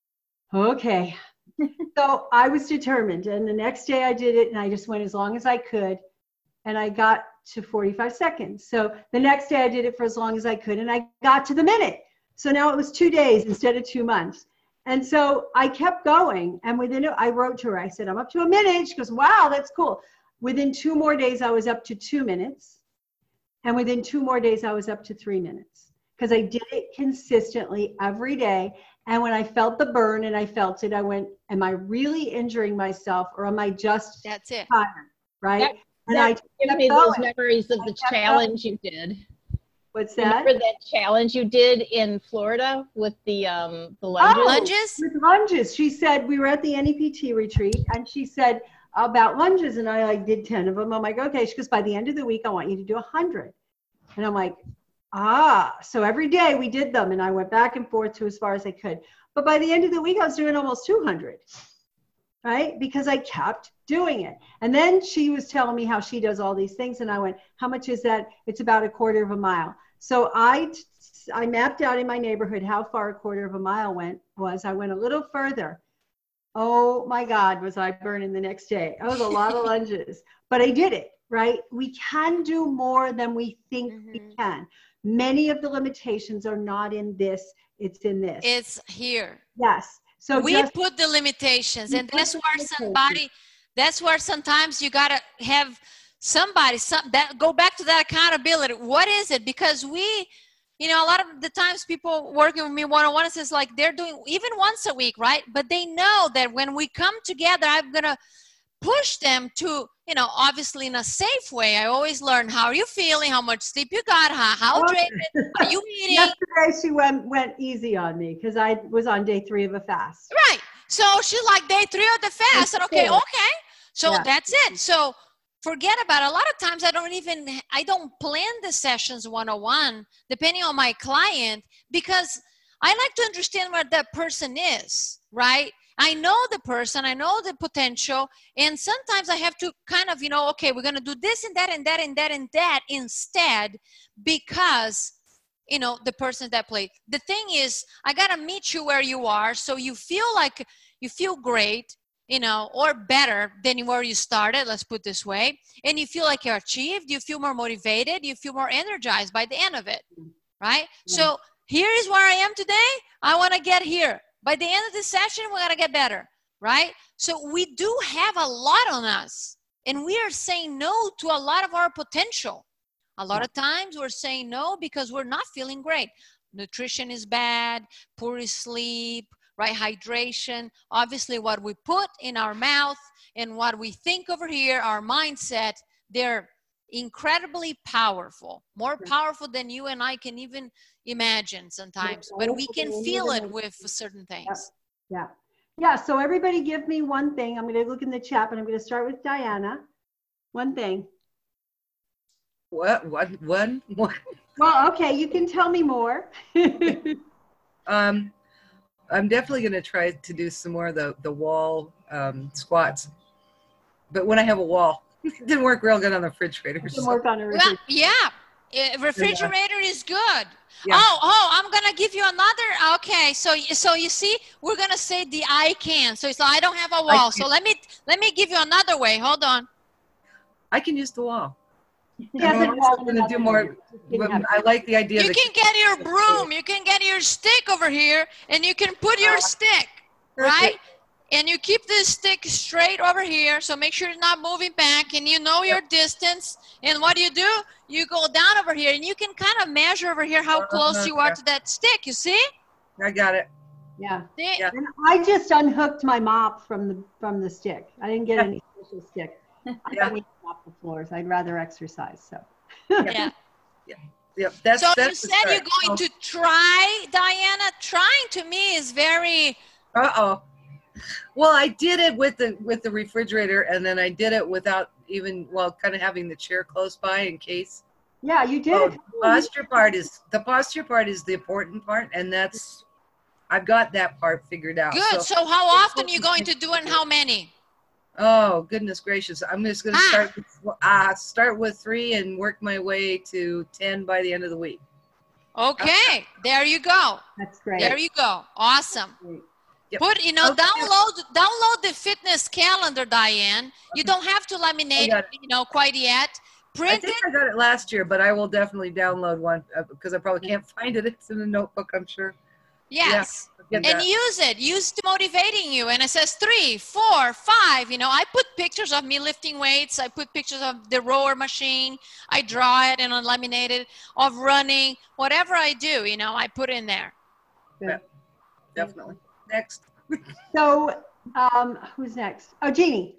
okay. So I was determined. And the next day I did it. And I just went as long as I could. And I got to forty-five seconds. So the next day I did it for as long as I could. And I got to the minute. So now it was two days instead of two months. And so I kept going. And within it, I wrote to her. I said, I'm up to a minute. She goes, wow, that's cool. Within two more days, I was up to two minutes. And within two more days, I was up to three minutes. Because I did it consistently every day. And when I felt the burn and I felt it, I went, am I really injuring myself or am I just That's it. tired? Right? That, and that I gives kept me those going. memories of I the kept challenge you did. What's that? Remember that challenge you did in Florida with the um the lunges? Oh, Lunges? with lunges. She said, we were at the N E P T retreat and she said about lunges and I like did ten of them. I'm like, okay. She goes, by the end of the week, I want you to do a hundred. And I'm like, ah, so every day we did them and I went back and forth to as far as I could. But by the end of the week, I was doing almost two hundred, right? Because I kept doing it. And then she was telling me how she does all these things. And I went, how much is that? It's about a quarter of a mile. So I, I mapped out in my neighborhood how far a quarter of a mile went was. I went a little further. Oh my God, was I burning the next day. That was a lot of lunges, but I did it, right? We can do more than we think Mm-hmm. we can. Many of the limitations are not in this, it's in this. It's here. Yes. So We just, put the limitations, We and put that's the where limitations. somebody, that's where sometimes you gotta have somebody, some that go back to that accountability. What is it? Because we, you know, a lot of the times people working with me one-on-one, it says like they're doing even once a week, right? But they know that when we come together, I'm gonna push them to, you know, obviously in a safe way. I always learn, how are you feeling? How much sleep you got? How, how hydrated? Are you eating? yesterday she went, went easy on me because I was on day three of a fast. Right. So she's like day three of the fast. And okay, Sure. okay. So Yeah. that's it. So forget about it. A lot of times I don't even, I don't plan the sessions one-on-one depending on my client because I like to understand where that person is, right? I know the person, I know the potential, and sometimes I have to kind of, you know, okay, we're going to do this and that and that and that and that instead because, you know, the person that played. The thing is, I got to meet you where you are so you feel like you feel great, you know, or better than where you started, let's put it this way, and you feel like you're achieved, you feel more motivated, you feel more energized by the end of it, right? Yeah. So here is where I am today. I want to get here. By the end of the session, we got to get better, right? So we do have a lot on us, and we are saying no to a lot of our potential. A lot of times we're saying no because we're not feeling great. Nutrition is bad, poor sleep, right? Hydration. Obviously, what we put in our mouth and what we think over here, our mindset, they're incredibly powerful, more powerful than you and I can even imagine sometimes, but we can feel it with certain things. Yeah. Yeah. So everybody give me one thing. I'm going to look in the chat, but I'm going to start with Diana. One thing. What? What? One? One? Well, okay. You can tell me more. Um, I'm definitely going to try to do some more of the, the wall um, squats. But when I have a wall, it didn't work real good on the refrigerator. You So. can work on a Well, refrigerator. yeah, uh, refrigerator is good. Yeah. Oh, oh, I'm gonna give you another. Okay, so so you see, we're gonna say the I can. So it's like I don't have a wall. So let me let me give you another way. Hold on. I can use the wall. Yeah, I'm also going to do more. I like the idea. You can get your broom. You can get your stick over here, and you can put your stick, right? And you keep this stick straight over here, so make sure it's not moving back, and you know your distance. And what do you do? You go down over here, and you can kind of measure over here how close you are to that stick. You see? I got it. Yeah. See? Yeah. And I just unhooked my mop from the from the stick. I didn't get any special stick. I Yeah. don't need to mop the floors. I'd rather exercise. So. Yeah. Yep. That's, So that's you said you're going to try, Diana. Trying to me is very. Uh oh. Well, I did it with the with the refrigerator, and then I did it without even well, kind of having the chair close by in case. Yeah, you did. Oh, the posture part is the posture part is the important part, and that's I've got that part figured out. Good. So, how often are you going to do it, and how many? Oh goodness gracious! I'm just going to Ah. start with, uh, start with three and work my way to ten by the end of the week. Okay, there you go. That's great. There you go. Awesome. Great. Yep. Put, you know, Okay. download download the fitness calendar, Diane. You don't have to laminate got it, you know, quite yet. I Print think it. I got it last year, but I will definitely download one uh, because I probably can't find it. It's in a notebook, I'm sure. Yes. I'll get And that. use it. Use it motivating you. And it says three, four, five. You know, I put pictures of me lifting weights. I put pictures of the rower machine. I draw it and I laminate it, of running. Whatever I do, you know, I put in there. Good. Definitely. Next. So, um, who's next? Oh, Jeannie.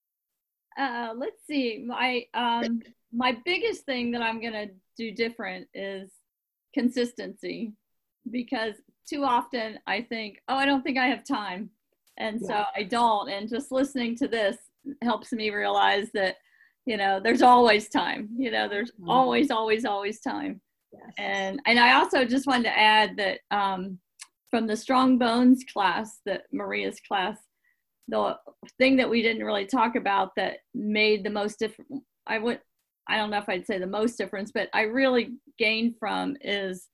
Uh, let's see. My um, my biggest thing that I'm gonna do different is consistency, because too often I think, oh, I don't think I have time, and so I don't. And just listening to this helps me realize that, you know, there's always time. You know, there's always, always, always time. Yes. And and I also just wanted to add that um, from the Strong Bones class, that Maria's class, the thing that we didn't really talk about that made the most difference, I would, I don't know if I'd say the most difference, but I really gained from is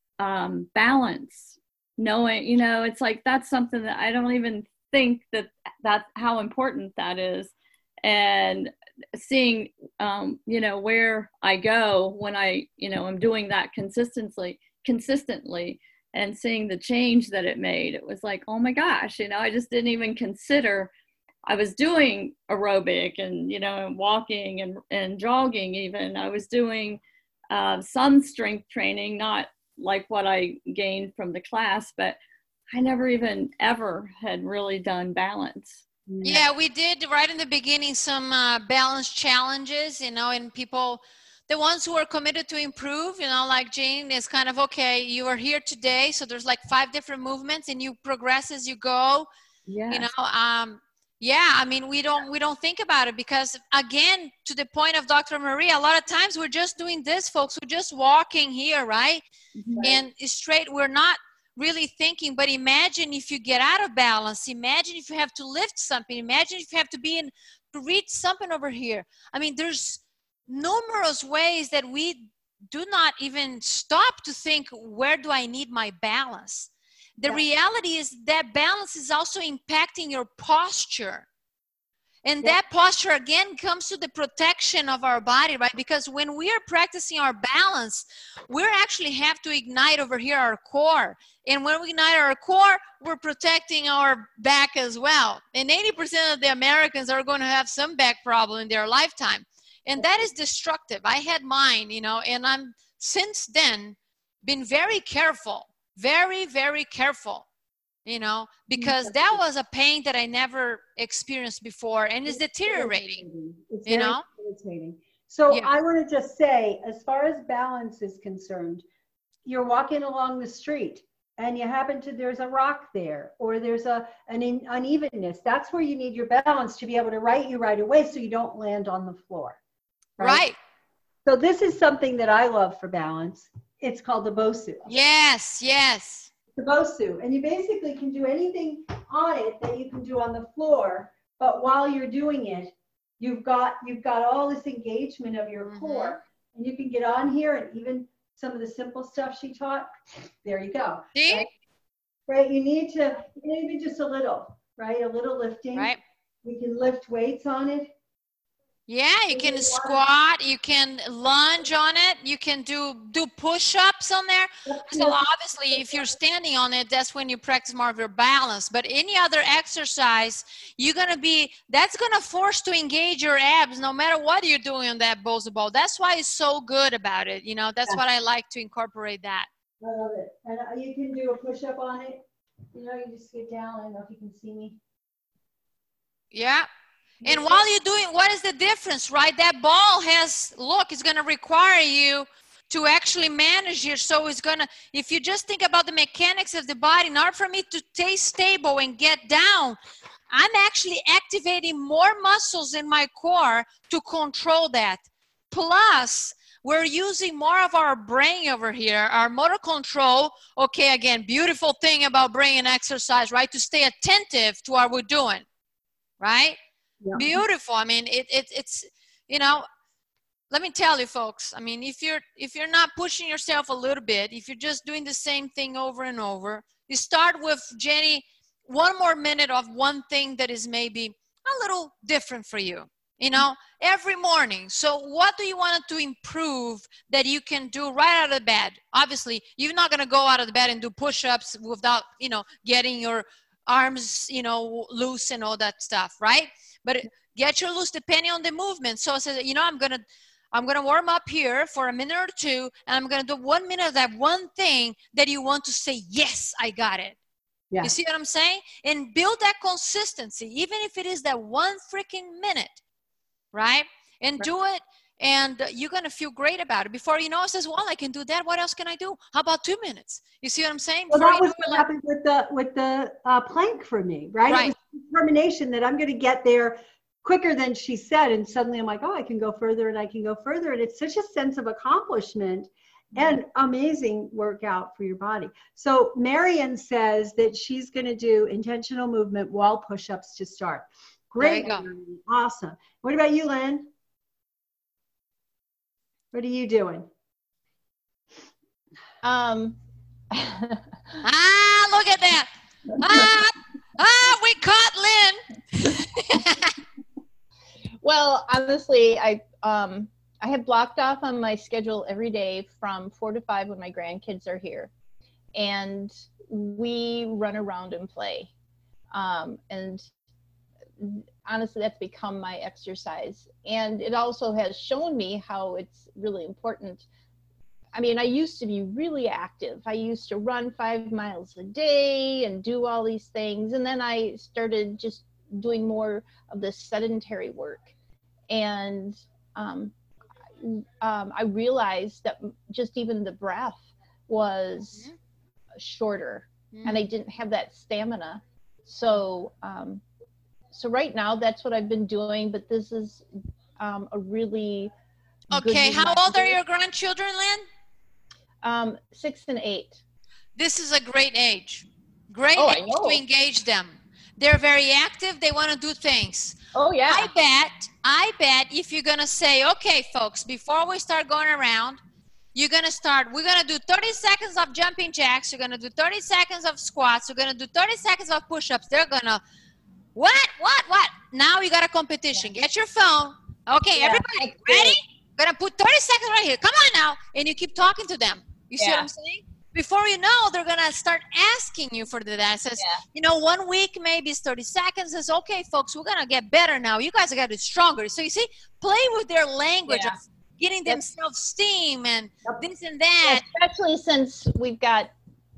um, balance. Knowing, you know, it's like, that's something that I don't even think that that's how important that is. And seeing, um, you know, where I go when I, you know, I'm doing that consistently, consistently, and seeing the change that it made, it was like, oh my gosh, you know, I just didn't even consider. I was doing aerobic and, you know, and walking and, and jogging even. I was doing uh, some strength training, not like what I gained from the class, but I never even ever had really done balance. Yeah, we did right in the beginning some uh, balance challenges, you know, and people, the ones who are committed to improve, you know, like Jane is kind of, okay, you are here today. So there's like five different movements and you progress as you go, Yeah. you know. Um, yeah, I mean, we don't, we don't think about it because again, to the point of Doctor Maria, a lot of times we're just doing this, folks. We're just walking here, right? Mhm. And straight, we're not really thinking, but imagine if you get out of balance. Imagine if you have to lift something. Imagine if you have to be in, to reach something over here. I mean, there's numerous ways that we do not even stop to think, where do I need my balance? The Yeah. reality is that balance is also impacting your posture. And Yeah. that posture again comes to the protection of our body, right? Because when we are practicing our balance, we actually have to ignite over here our core. And when we ignite our core, we're protecting our back as well. And eighty percent of the Americans are going to have some back problem in their lifetime. And that is destructive. I had mine, you know, and I'm since then been very careful, very, very careful. You know, because that was a pain that I never experienced before and is deteriorating, It's you very know? irritating. So Yeah. I want to just say, as far as balance is concerned, you're walking along the street and you happen to, there's a rock there or there's a an in, unevenness. That's where you need your balance to be able to right you right away so you don't land on the floor. Right. So this is something that I love for balance. It's called the Bosu. Yes, yes. The Bosu, and you basically can do anything on it that you can do on the floor, but while you're doing it, you've got you've got all this engagement of your Mhm. core, and you can get on here and even some of the simple stuff she taught. There you go. See? Right? Right? You need to even just a little, right? A little lifting. Right. We can lift weights on it. Yeah, you can squat, you can lunge on it, you can do do push-ups on there. So obviously, if you're standing on it, that's when you practice more of your balance. But any other exercise, you're gonna be, that's gonna force to engage your abs no matter what you're doing on that Bosu ball. That's why it's so good about it. You know, that's Yeah. what I like to incorporate that. I love it. And uh, you can do a push-up on it. You know, you just get down. I don't know if you can see me. Yeah. And while you're doing, what is the difference, right? That ball has, look, it's going to require you to actually manage your, so it's going to, if you just think about the mechanics of the body, in order for me to stay stable and get down, I'm actually activating more muscles in my core to control that. Plus, we're using more of our brain over here, our motor control. Okay, again, beautiful thing about brain and exercise, right? To stay attentive to what we're doing, right? Yeah. Beautiful. I mean, it, it, it's, you know, let me tell you folks, I mean, if you're, if you're not pushing yourself a little bit, if you're just doing the same thing over and over, you start with, Jenny, one more minute of one thing that is maybe a little different for you, you know, every morning. So what do you want to improve that you can do right out of the bed? Obviously, you're not going to go out of the bed and do push-ups without, you know, getting your arms, you know, loose and all that stuff, right? But get your loose depending on the movement. So I said, you know, I'm going to, I'm going to warm up here for a minute or two, and I'm going to do one minute of that one thing that you want to say, yes, I got it. Yeah. You see what I'm saying? And build that consistency, even if it is that one freaking minute, right? And right. do it, and you're going to feel great about it. Before you know it, says, well, I can do that. What else can I do? How about two minutes? You see what I'm saying? Well, Before that was what like, happened with the, with the uh, plank for me, right? Right. It was determination that I'm going to get there quicker than she said. And suddenly I'm like, oh, I can go further and I can go further. And it's such a sense of accomplishment and amazing workout for your body. So Marion says that she's going to do intentional movement wall push-ups to start. Great. There you go. Awesome. What about you, Lynn? What are you doing? Um. ah, look at that. Ah, ah, we caught Lynn. Well, honestly, I um I have blocked off on my schedule every day from four to five when my grandkids are here, and we run around and play. Um, and honestly, that's become my exercise, and it also has shown me how it's really important. I mean, I used to be really active. I used to run five miles a day and do all these things, and then I started just doing more of this sedentary work. And um, um, I realized that just even the breath was mm-hmm. shorter, mm-hmm. and I didn't have that stamina. So, um, so right now that's what I've been doing. But this is um, a really okay. How old are your grandchildren, Lynn? Um, six and eight. This is a great age. Great oh, age to engage them. They're very active. They want to do things. Oh, yeah. I bet, I bet if you're going to say, okay, folks, before we start going around, you're going to start, we're going to do thirty seconds of jumping jacks. You're going to do thirty seconds of squats. You're going to do thirty seconds of push-ups. They're going to, what, what, what? Now you got a competition. Yeah. Get your phone. Okay, yeah, everybody, ready? Going to put thirty seconds right here. Come on now. And you keep talking to them. You see yeah. what I'm saying? Before you know, they're going to start asking you for the that. Says, yeah. you know, one week, maybe it's thirty seconds. Says, okay, folks, we're going to get better now. You guys are going to get stronger. So you see, play with their language yeah. of getting yep. themselves steam and yep. this and that. Yeah, especially since we've got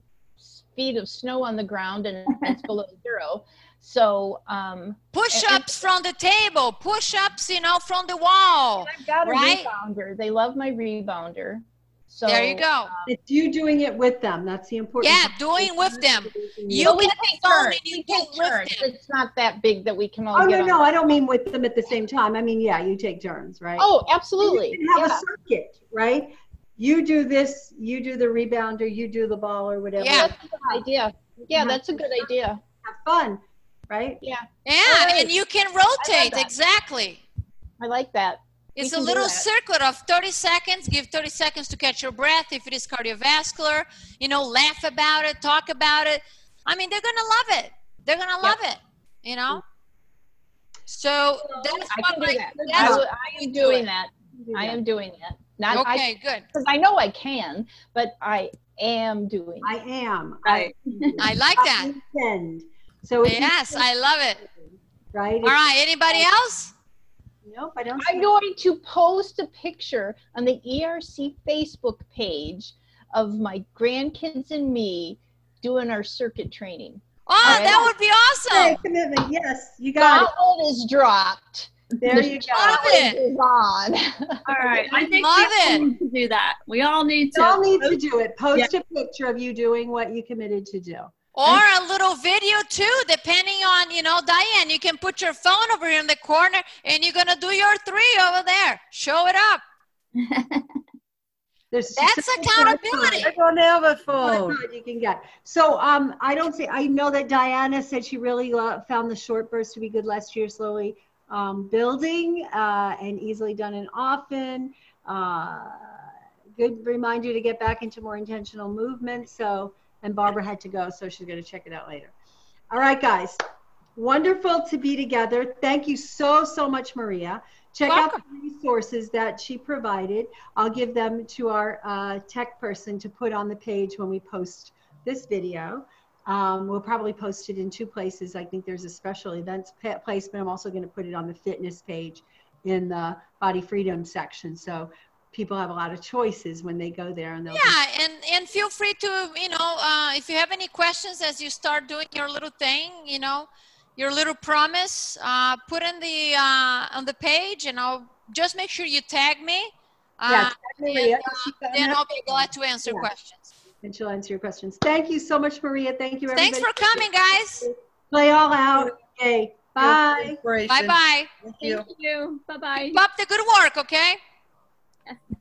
feet of snow on the ground and it's below zero. So um, push-ups from the table, push-ups, you know, from the wall. I've got a right? rebounder. They love my rebounder. So, there you go. Um, it's you doing it with them. That's the important Yeah, part. doing with them. You so get the phone and you do with them. It's not that big that we can all Oh, get no, on. no, I don't mean with them at the same time. I mean, yeah, you take turns, right? Oh, absolutely. You can have yeah. a circuit, right? You do this, you do the rebounder, you do the ball or whatever. Yeah, that's a good idea. Yeah, that's a good idea. Have fun, right? Yeah. Yeah, right. And you can rotate, exactly. I like that. It's a little circuit of thirty seconds. Give thirty seconds to catch your breath. If it is cardiovascular, you know, laugh about it, talk about it. I mean, they're going to love it. They're going to love yep. it, you know? So that's I what can my, do that. that's I, what I we am do doing it. that. Do I that. am doing that. Not Okay, I, good. because I know I can, but I am doing I it. am. Right. I like that. Intend. So if you- Yes, I love it. right. All right, anybody else? Nope, I don't. I'm see- going to post a picture on the E R C Facebook page of my grandkids and me doing our circuit training. Oh, Okay. that would be Okay, awesome. commitment. Yes, you got it. Gauntlet is dropped. There The you go. Love challenge it. is on. All right. I think Love we all it. need to do that. We all need You all to. need to do it. Post a picture of you doing what you committed to do. Or a little video too, depending on, you know, Diane, you can put your phone over here in the corner and you're going to do your three over there. Show it up. There's That's just a accountability. I don't have a phone phone. you can get. So um, I don't say, I know that Diana said she really uh, found the short burst to be good last year, slowly um, building uh, and easily done and often. Uh, good reminder to get back into more intentional movement. So, and Barbara had to go, so she's going to check it out later. All right, guys. Wonderful to be together. Thank you so, so much, Maria. Check Welcome. out the resources that she provided. I'll give them to our uh, tech person to put on the page when we post this video. Um, we'll probably post it in two places. I think there's a special events place, but I'm also going to put it on the fitness page in the body freedom section. So people have a lot of choices when they go there. And they'll Yeah, and, and feel free to, you know, uh, if you have any questions as you start doing your little thing, you know, your little promise, uh, put in the, uh, on the page and I'll just make sure you tag me. Uh, Yeah, tag Maria. and, uh, She's on then that I'll be glad to answer Yeah. questions. and she'll answer your questions. Thank you so much, Maria. Thank you, everybody. Thanks for coming, guys. Play all out. Okay, bye. Inspiration. Bye-bye. Thank you. Thank you. Bye-bye. Keep up the good work, okay?